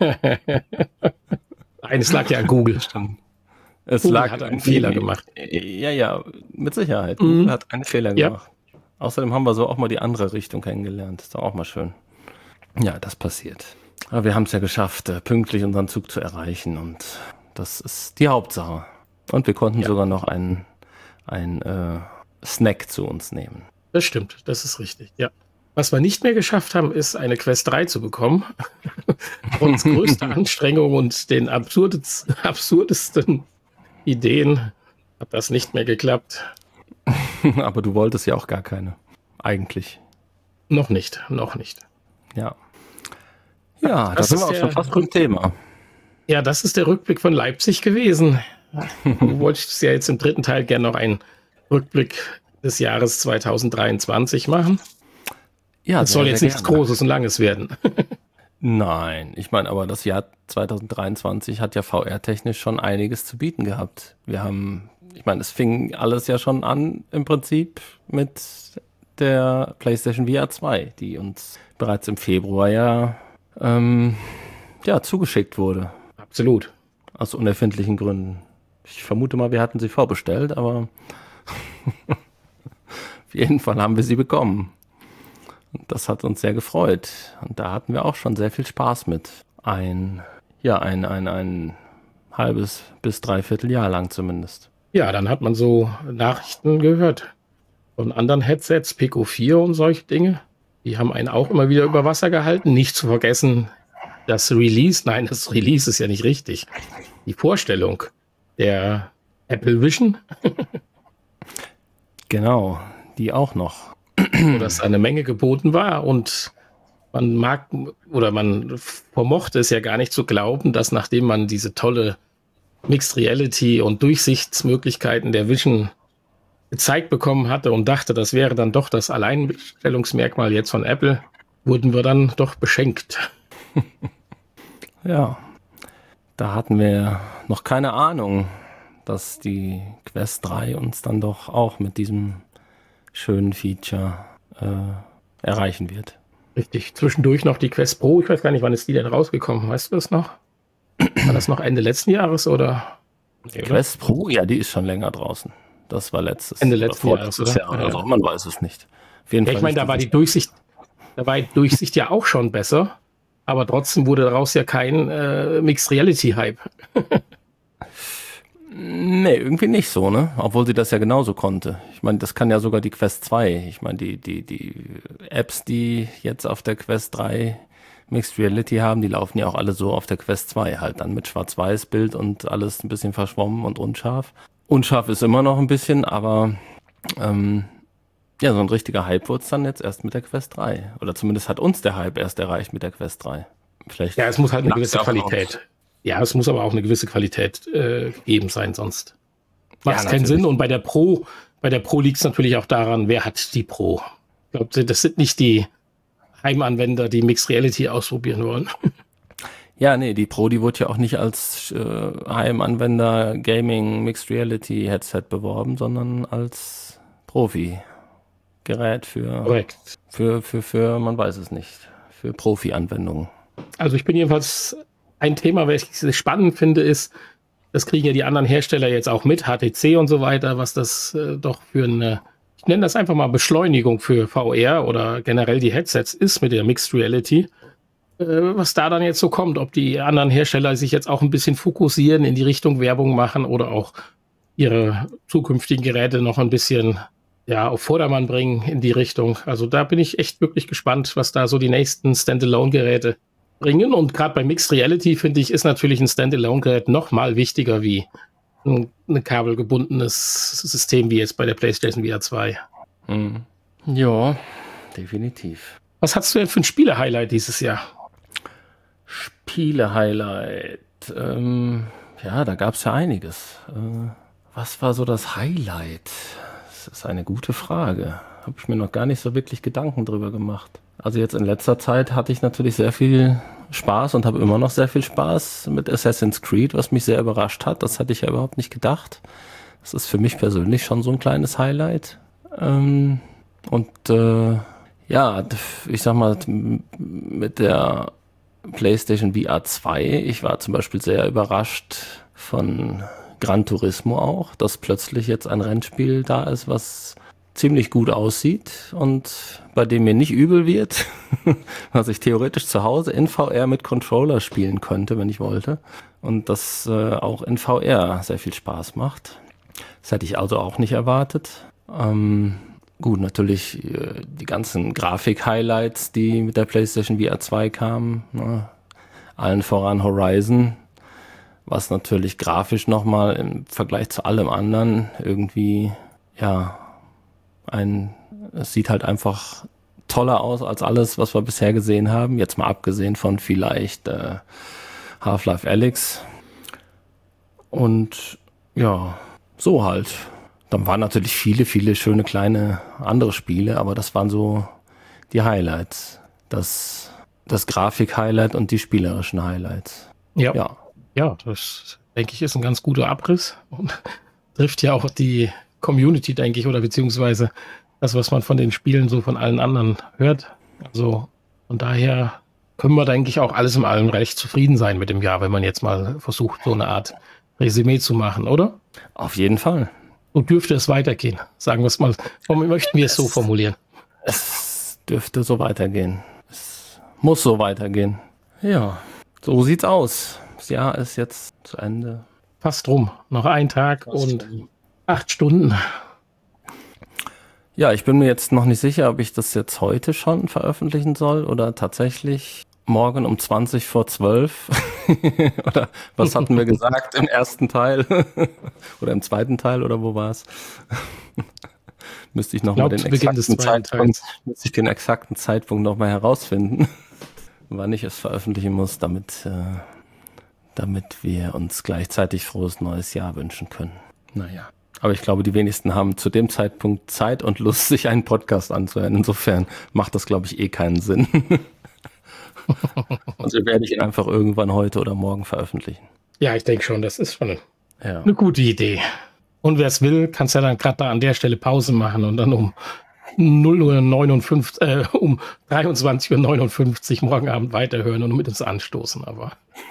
Eines lag ja an Google. Stimmt. Es Google lag hat einen Fehler gemacht. Ja, ja, mit Sicherheit. Mhm. Google hat einen Fehler ja. gemacht. Außerdem haben wir so auch mal die andere Richtung kennengelernt. Das ist doch auch mal schön. Ja, das passiert. Aber wir haben es ja geschafft, pünktlich unseren Zug zu erreichen, und das ist die Hauptsache. Und wir konnten ja. sogar noch einen, einen äh, Snack zu uns nehmen. Das stimmt, das ist richtig, ja. Was wir nicht mehr geschafft haben, ist eine Quest drei zu bekommen. Trotz größter Anstrengung und den absurdes, absurdesten Ideen hat das nicht mehr geklappt. Aber du wolltest ja auch gar keine, eigentlich. Noch nicht, noch nicht. Ja. Ja, das, das sind wir auch schon fast beim Thema. Ja, das ist der Rückblick von Leipzig gewesen. Du wolltest ja jetzt im dritten Teil gerne noch einen Rückblick des Jahres zweitausenddreiundzwanzig machen. Ja, das soll jetzt nichts gerne. Großes und Langes werden. Nein, ich meine, aber das Jahr zweitausenddreiundzwanzig hat ja V R-technisch schon einiges zu bieten gehabt. Wir haben, ich meine, es fing alles ja schon an im Prinzip mit der PlayStation V R zwei, die uns bereits im Februar ja, ähm, ja zugeschickt wurde. Absolut. Aus unerfindlichen Gründen. Ich vermute mal, wir hatten sie vorbestellt, aber auf jeden Fall haben wir sie bekommen. Und das hat uns sehr gefreut. Und da hatten wir auch schon sehr viel Spaß mit. Ein, ja, ein, ein, ein halbes bis dreiviertel Jahr lang zumindest. Ja, dann hat man so Nachrichten gehört von anderen Headsets, Pico vier und solche Dinge. Die haben einen auch immer wieder über Wasser gehalten. Nicht zu vergessen, das Release, nein, das Release ist ja nicht richtig. Die Vorstellung der Apple Vision. Genau, die auch noch. Wo das eine Menge geboten war, und man mag oder man vermochte es ja gar nicht zu glauben, dass nachdem man diese tolle Mixed Reality und Durchsichtsmöglichkeiten der Vision gezeigt bekommen hatte und dachte, das wäre dann doch das Alleinstellungsmerkmal jetzt von Apple, wurden wir dann doch beschenkt. Ja, da hatten wir noch keine Ahnung, dass die Quest drei uns dann doch auch mit diesem schönen Feature äh, erreichen wird. Richtig, zwischendurch noch die Quest Pro, ich weiß gar nicht, wann ist die denn rausgekommen, weißt du das noch? War das noch Ende letzten Jahres oder? Nee, Quest oder? Pro, ja, die ist schon länger draußen. Das war letztes Ende letzten Jahres, oder? Jahr, also man weiß es nicht. Auf jeden ja, Fall ich meine, da war die Durchsicht, da war die Durchsicht ja auch schon besser, aber trotzdem wurde daraus ja kein äh, Mixed Reality Hype. Nee, irgendwie nicht so, ne? Obwohl sie das ja genauso konnte. Ich meine, das kann ja sogar die Quest zwei. Ich meine, die, die, die Apps, die jetzt auf der Quest drei Mixed Reality haben, die laufen ja auch alle so auf der Quest zwei. Halt dann mit Schwarz-Weiß-Bild und alles ein bisschen verschwommen und unscharf. Unscharf ist immer noch ein bisschen, aber ähm, ja, so ein richtiger Hype wurde es dann jetzt erst mit der Quest drei. Oder zumindest hat uns der Hype erst erreicht mit der Quest drei. Vielleicht ja, es muss halt eine gewisse Qualität. Ja, es muss aber auch eine gewisse Qualität äh, gegeben sein, sonst macht es ja, keinen Sinn. Und bei der Pro, bei der Pro liegt es natürlich auch daran, wer hat die Pro. Ich glaube, das sind nicht die Heimanwender, die Mixed Reality ausprobieren wollen. Ja, nee, die Pro, die wurde ja auch nicht als äh, Heimanwender Gaming Mixed Reality Headset beworben, sondern als Profi-Gerät für, Korrekt. für, für, für, man weiß es nicht, für Profi-Anwendungen. Also ich bin jedenfalls... Ein Thema, welches ich spannend finde, ist, das kriegen ja die anderen Hersteller jetzt auch mit, H T C und so weiter, was das äh, doch für eine, ich nenne das einfach mal Beschleunigung für V R oder generell die Headsets ist mit der Mixed Reality. Äh, was da dann jetzt so kommt, ob die anderen Hersteller sich jetzt auch ein bisschen fokussieren, in die Richtung Werbung machen oder auch ihre zukünftigen Geräte noch ein bisschen ja, auf Vordermann bringen in die Richtung. Also da bin ich echt wirklich gespannt, was da so die nächsten Standalone-Geräte bringen. Und gerade bei Mixed Reality, finde ich, ist natürlich ein Standalone-Gerät noch mal wichtiger wie ein, ein kabelgebundenes System wie jetzt bei der PlayStation V R zwei. Mhm. Ja, definitiv. Was hast du denn für ein Spiele-Highlight dieses Jahr? Spiele-Highlight. Ähm, ja, da gab es ja einiges. Äh, was war so das Highlight? Das ist eine gute Frage. Habe ich mir noch gar nicht so wirklich Gedanken drüber gemacht. Also jetzt in letzter Zeit hatte ich natürlich sehr viel Spaß und habe immer noch sehr viel Spaß mit Assassin's Creed, was mich sehr überrascht hat. Das hatte ich ja überhaupt nicht gedacht. Das ist für mich persönlich schon so ein kleines Highlight. Ähm, und äh, ja, ich sag mal, mit der PlayStation V R zwei, ich war zum Beispiel sehr überrascht von Gran Turismo auch, dass plötzlich jetzt ein Rennspiel da ist, was ziemlich gut aussieht und bei dem mir nicht übel wird, was ich theoretisch zu Hause in V R mit Controller spielen könnte, wenn ich wollte. Und das äh, auch in V R sehr viel Spaß macht. Das hätte ich also auch nicht erwartet. Ähm, gut, natürlich äh, die ganzen Grafik-Highlights, die mit der PlayStation V R zwei kamen. Ne? Allen voran Horizon, was natürlich grafisch nochmal im Vergleich zu allem anderen irgendwie, ja, ein, es sieht halt einfach toller aus als alles, was wir bisher gesehen haben. Jetzt mal abgesehen von vielleicht äh, Half-Life Alyx. Und ja, so halt. Dann waren natürlich viele, viele schöne kleine andere Spiele, aber das waren so die Highlights. Das, das Grafik-Highlight und die spielerischen Highlights. Ja. ja. Ja, das, denke ich, ist ein ganz guter Abriss und trifft ja auch die Community, denke ich, oder beziehungsweise das, was man von den Spielen so von allen anderen hört. Also von daher können wir, denke ich, auch alles in allem recht zufrieden sein mit dem Jahr, wenn man jetzt mal versucht, so eine Art Resümee zu machen, oder? Auf jeden Fall. So dürfte es weitergehen, sagen wir es mal. Warum möchten wir es so formulieren? Es dürfte so weitergehen. Es muss so weitergehen. Ja, so sieht's aus. Das Jahr ist jetzt zu Ende. Fast rum. Noch ein Tag Fast und rum. acht Stunden. Ja, ich bin mir jetzt noch nicht sicher, ob ich das jetzt heute schon veröffentlichen soll oder tatsächlich morgen um zwanzig vor zwölf. Oder was hatten wir gesagt im ersten Teil? Oder im zweiten Teil oder wo war es? Müsste ich noch mal den exakten Zeitpunkt, müsste ich den exakten Zeitpunkt noch mal herausfinden, wann ich es veröffentlichen muss, damit äh, damit wir uns gleichzeitig frohes neues Jahr wünschen können. Naja. Aber ich glaube, die wenigsten haben zu dem Zeitpunkt Zeit und Lust, sich einen Podcast anzuhören. Insofern macht das, glaube ich, eh keinen Sinn. Also werde ich ihn einfach irgendwann heute oder morgen veröffentlichen. Ja, ich denke schon, das ist schon eine, ja. eine gute Idee. Und wer es will, kann es ja dann gerade da an der Stelle Pause machen und dann um null Uhr neunundfünfzig, äh, um dreiundzwanzig Uhr neunundfünfzig morgen Abend weiterhören und mit uns anstoßen. Aber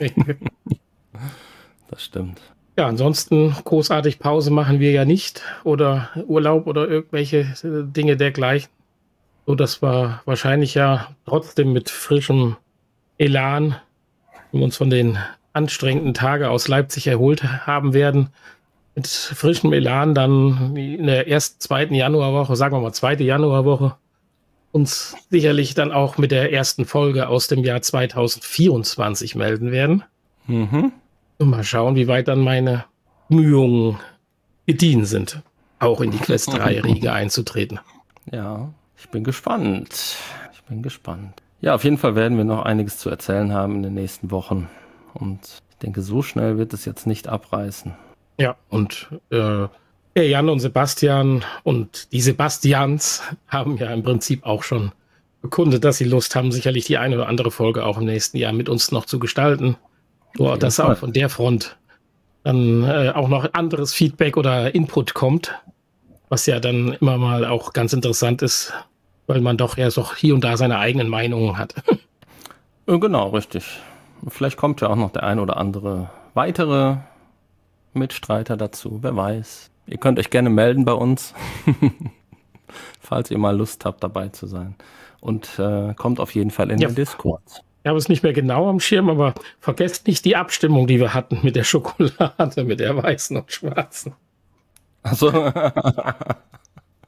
das stimmt. Ja, ansonsten großartig Pause machen wir ja nicht oder Urlaub oder irgendwelche Dinge dergleichen. So dass wir wahrscheinlich ja trotzdem mit frischem Elan, wenn wir uns von den anstrengenden Tagen aus Leipzig erholt haben werden, mit frischem Elan dann in der ersten, zweiten Januarwoche, sagen wir mal zweite Januarwoche, uns sicherlich dann auch mit der ersten Folge aus dem Jahr zweitausendvierundzwanzig melden werden. Mhm. Und mal schauen, wie weit dann meine Bemühungen gediehen sind, auch in die Quest drei Riege einzutreten. Ja, ich bin gespannt. Ich bin gespannt. Ja, auf jeden Fall werden wir noch einiges zu erzählen haben in den nächsten Wochen. Und ich denke, so schnell wird es jetzt nicht abreißen. Ja, und äh, Jan und Sebastian und die Sebastians haben ja im Prinzip auch schon bekundet, dass sie Lust haben, sicherlich die eine oder andere Folge auch im nächsten Jahr mit uns noch zu gestalten. So, dass auch von der Front dann äh, auch noch anderes Feedback oder Input kommt, was ja dann immer mal auch ganz interessant ist, weil man doch eher so hier und da seine eigenen Meinungen hat. Genau, richtig. Vielleicht kommt ja auch noch der ein oder andere weitere Mitstreiter dazu, wer weiß. Ihr könnt euch gerne melden bei uns, falls ihr mal Lust habt, dabei zu sein. Und äh, kommt auf jeden Fall in ja, den Discord. Ich habe es nicht mehr genau am Schirm, aber vergesst nicht die Abstimmung, die wir hatten mit der Schokolade, mit der weißen und schwarzen. Also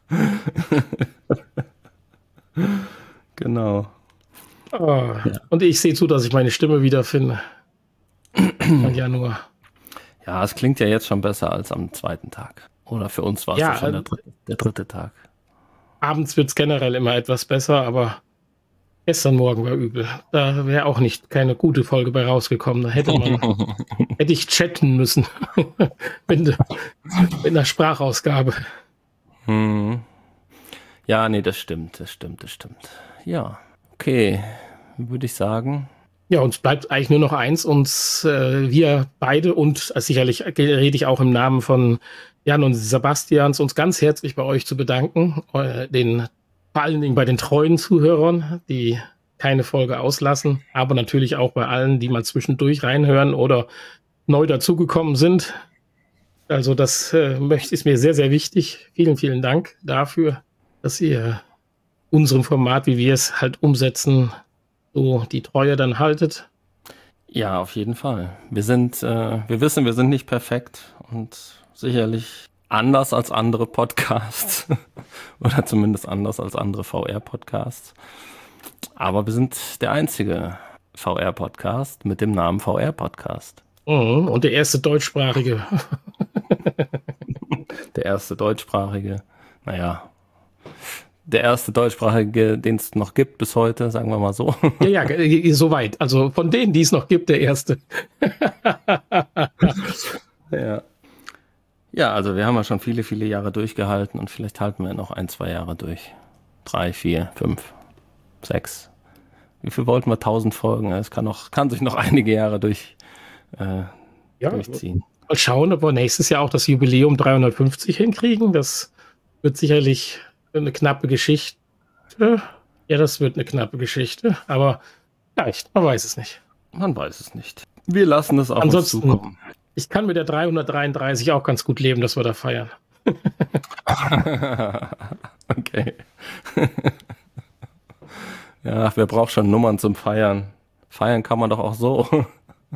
Genau. Oh. Ja. Und ich sehe zu, dass ich meine Stimme wiederfinde. Im Januar. Ja, es klingt ja jetzt schon besser als am zweiten Tag. Oder für uns war es ja, ja schon der dritte, der dritte Tag. Abends wird es generell immer etwas besser, aber gestern Morgen war übel. Da wäre auch nicht keine gute Folge bei rausgekommen. Da hätte man, hätte ich chatten müssen. mit, mit einer Sprachausgabe. Hm. Ja, nee, das stimmt, das stimmt, das stimmt. Ja, okay, würde ich sagen. Ja, uns bleibt eigentlich nur noch eins, uns, äh, wir beide und äh, sicherlich rede ich auch im Namen von Jan und Sebastians, uns ganz herzlich bei euch zu bedanken, äh, den, vor allen Dingen bei den treuen Zuhörern, die keine Folge auslassen, aber natürlich auch bei allen, die mal zwischendurch reinhören oder neu dazugekommen sind. Also das äh, möchte, ist mir sehr, sehr wichtig. Vielen, vielen Dank dafür, dass ihr unserem Format, wie wir es halt umsetzen, so die Treue dann haltet. Ja, auf jeden Fall. Wir sind, äh, wir wissen, wir sind nicht perfekt und sicherlich anders als andere Podcasts oder zumindest anders als andere V R-Podcasts. Aber wir sind der einzige V R-Podcast mit dem Namen V R-Podcast. Mhm, und der erste deutschsprachige. Der erste deutschsprachige, naja, der erste deutschsprachige, den es noch gibt bis heute, sagen wir mal so. Ja, ja, soweit. Also von denen, die es noch gibt, der erste. Ja. Ja, also wir haben ja schon viele, viele Jahre durchgehalten und vielleicht halten wir noch ein, zwei Jahre durch. Drei, vier, fünf, sechs. Wie viel wollten wir? Tausend Folgen. Es kann noch, kann sich noch einige Jahre durch, äh, ja, durchziehen. Mal schauen, ob wir nächstes Jahr auch das Jubiläum dreihundertfünfzig hinkriegen. Das wird sicherlich eine knappe Geschichte. Ja, das wird eine knappe Geschichte, aber vielleicht, man weiß es nicht. Man weiß es nicht. Wir lassen es auf Ansonsten, uns zukommen. Ich kann mit der dreihundertdreiunddreißig auch ganz gut leben, dass wir da feiern. Okay. Ja, wer braucht schon Nummern zum Feiern? Feiern kann man doch auch so.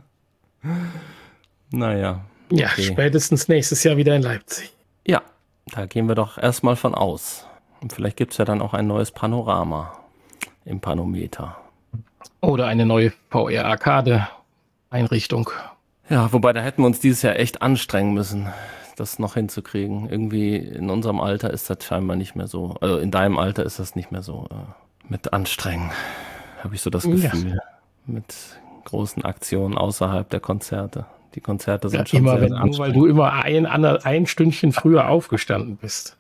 Naja. Ja, okay. Spätestens nächstes Jahr wieder in Leipzig. Ja, da gehen wir doch erstmal von aus. Und vielleicht gibt es ja dann auch ein neues Panorama im Panometer. Oder eine neue V R-Arcade-Einrichtung. Ja, wobei da hätten wir uns dieses Jahr echt anstrengen müssen, das noch hinzukriegen. Irgendwie in unserem Alter ist das scheinbar nicht mehr so. Also in deinem Alter ist das nicht mehr so äh, mit Anstrengen, habe ich so das Gefühl. Ja. Mit großen Aktionen außerhalb der Konzerte. Die Konzerte sind ja, schon immer, sehr, wenn, sehr nur weil du immer ein, ein Stündchen früher aufgestanden bist.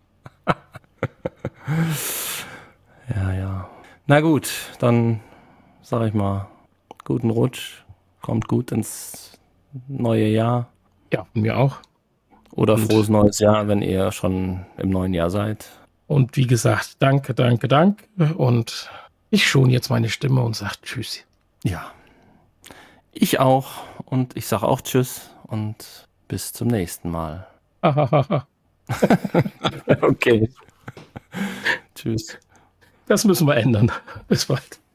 Ja, ja. Na gut, dann sag ich mal, guten Rutsch, kommt gut ins neue Jahr. Ja, mir auch. Oder und frohes neues Jahr, wenn ihr schon im neuen Jahr seid. Und wie gesagt, danke, danke, danke. Und ich schon jetzt meine Stimme und sage Tschüss. Ja, ich auch. Und ich sage auch Tschüss und bis zum nächsten Mal. Okay. Tschüss. Das müssen wir ändern. Bis bald.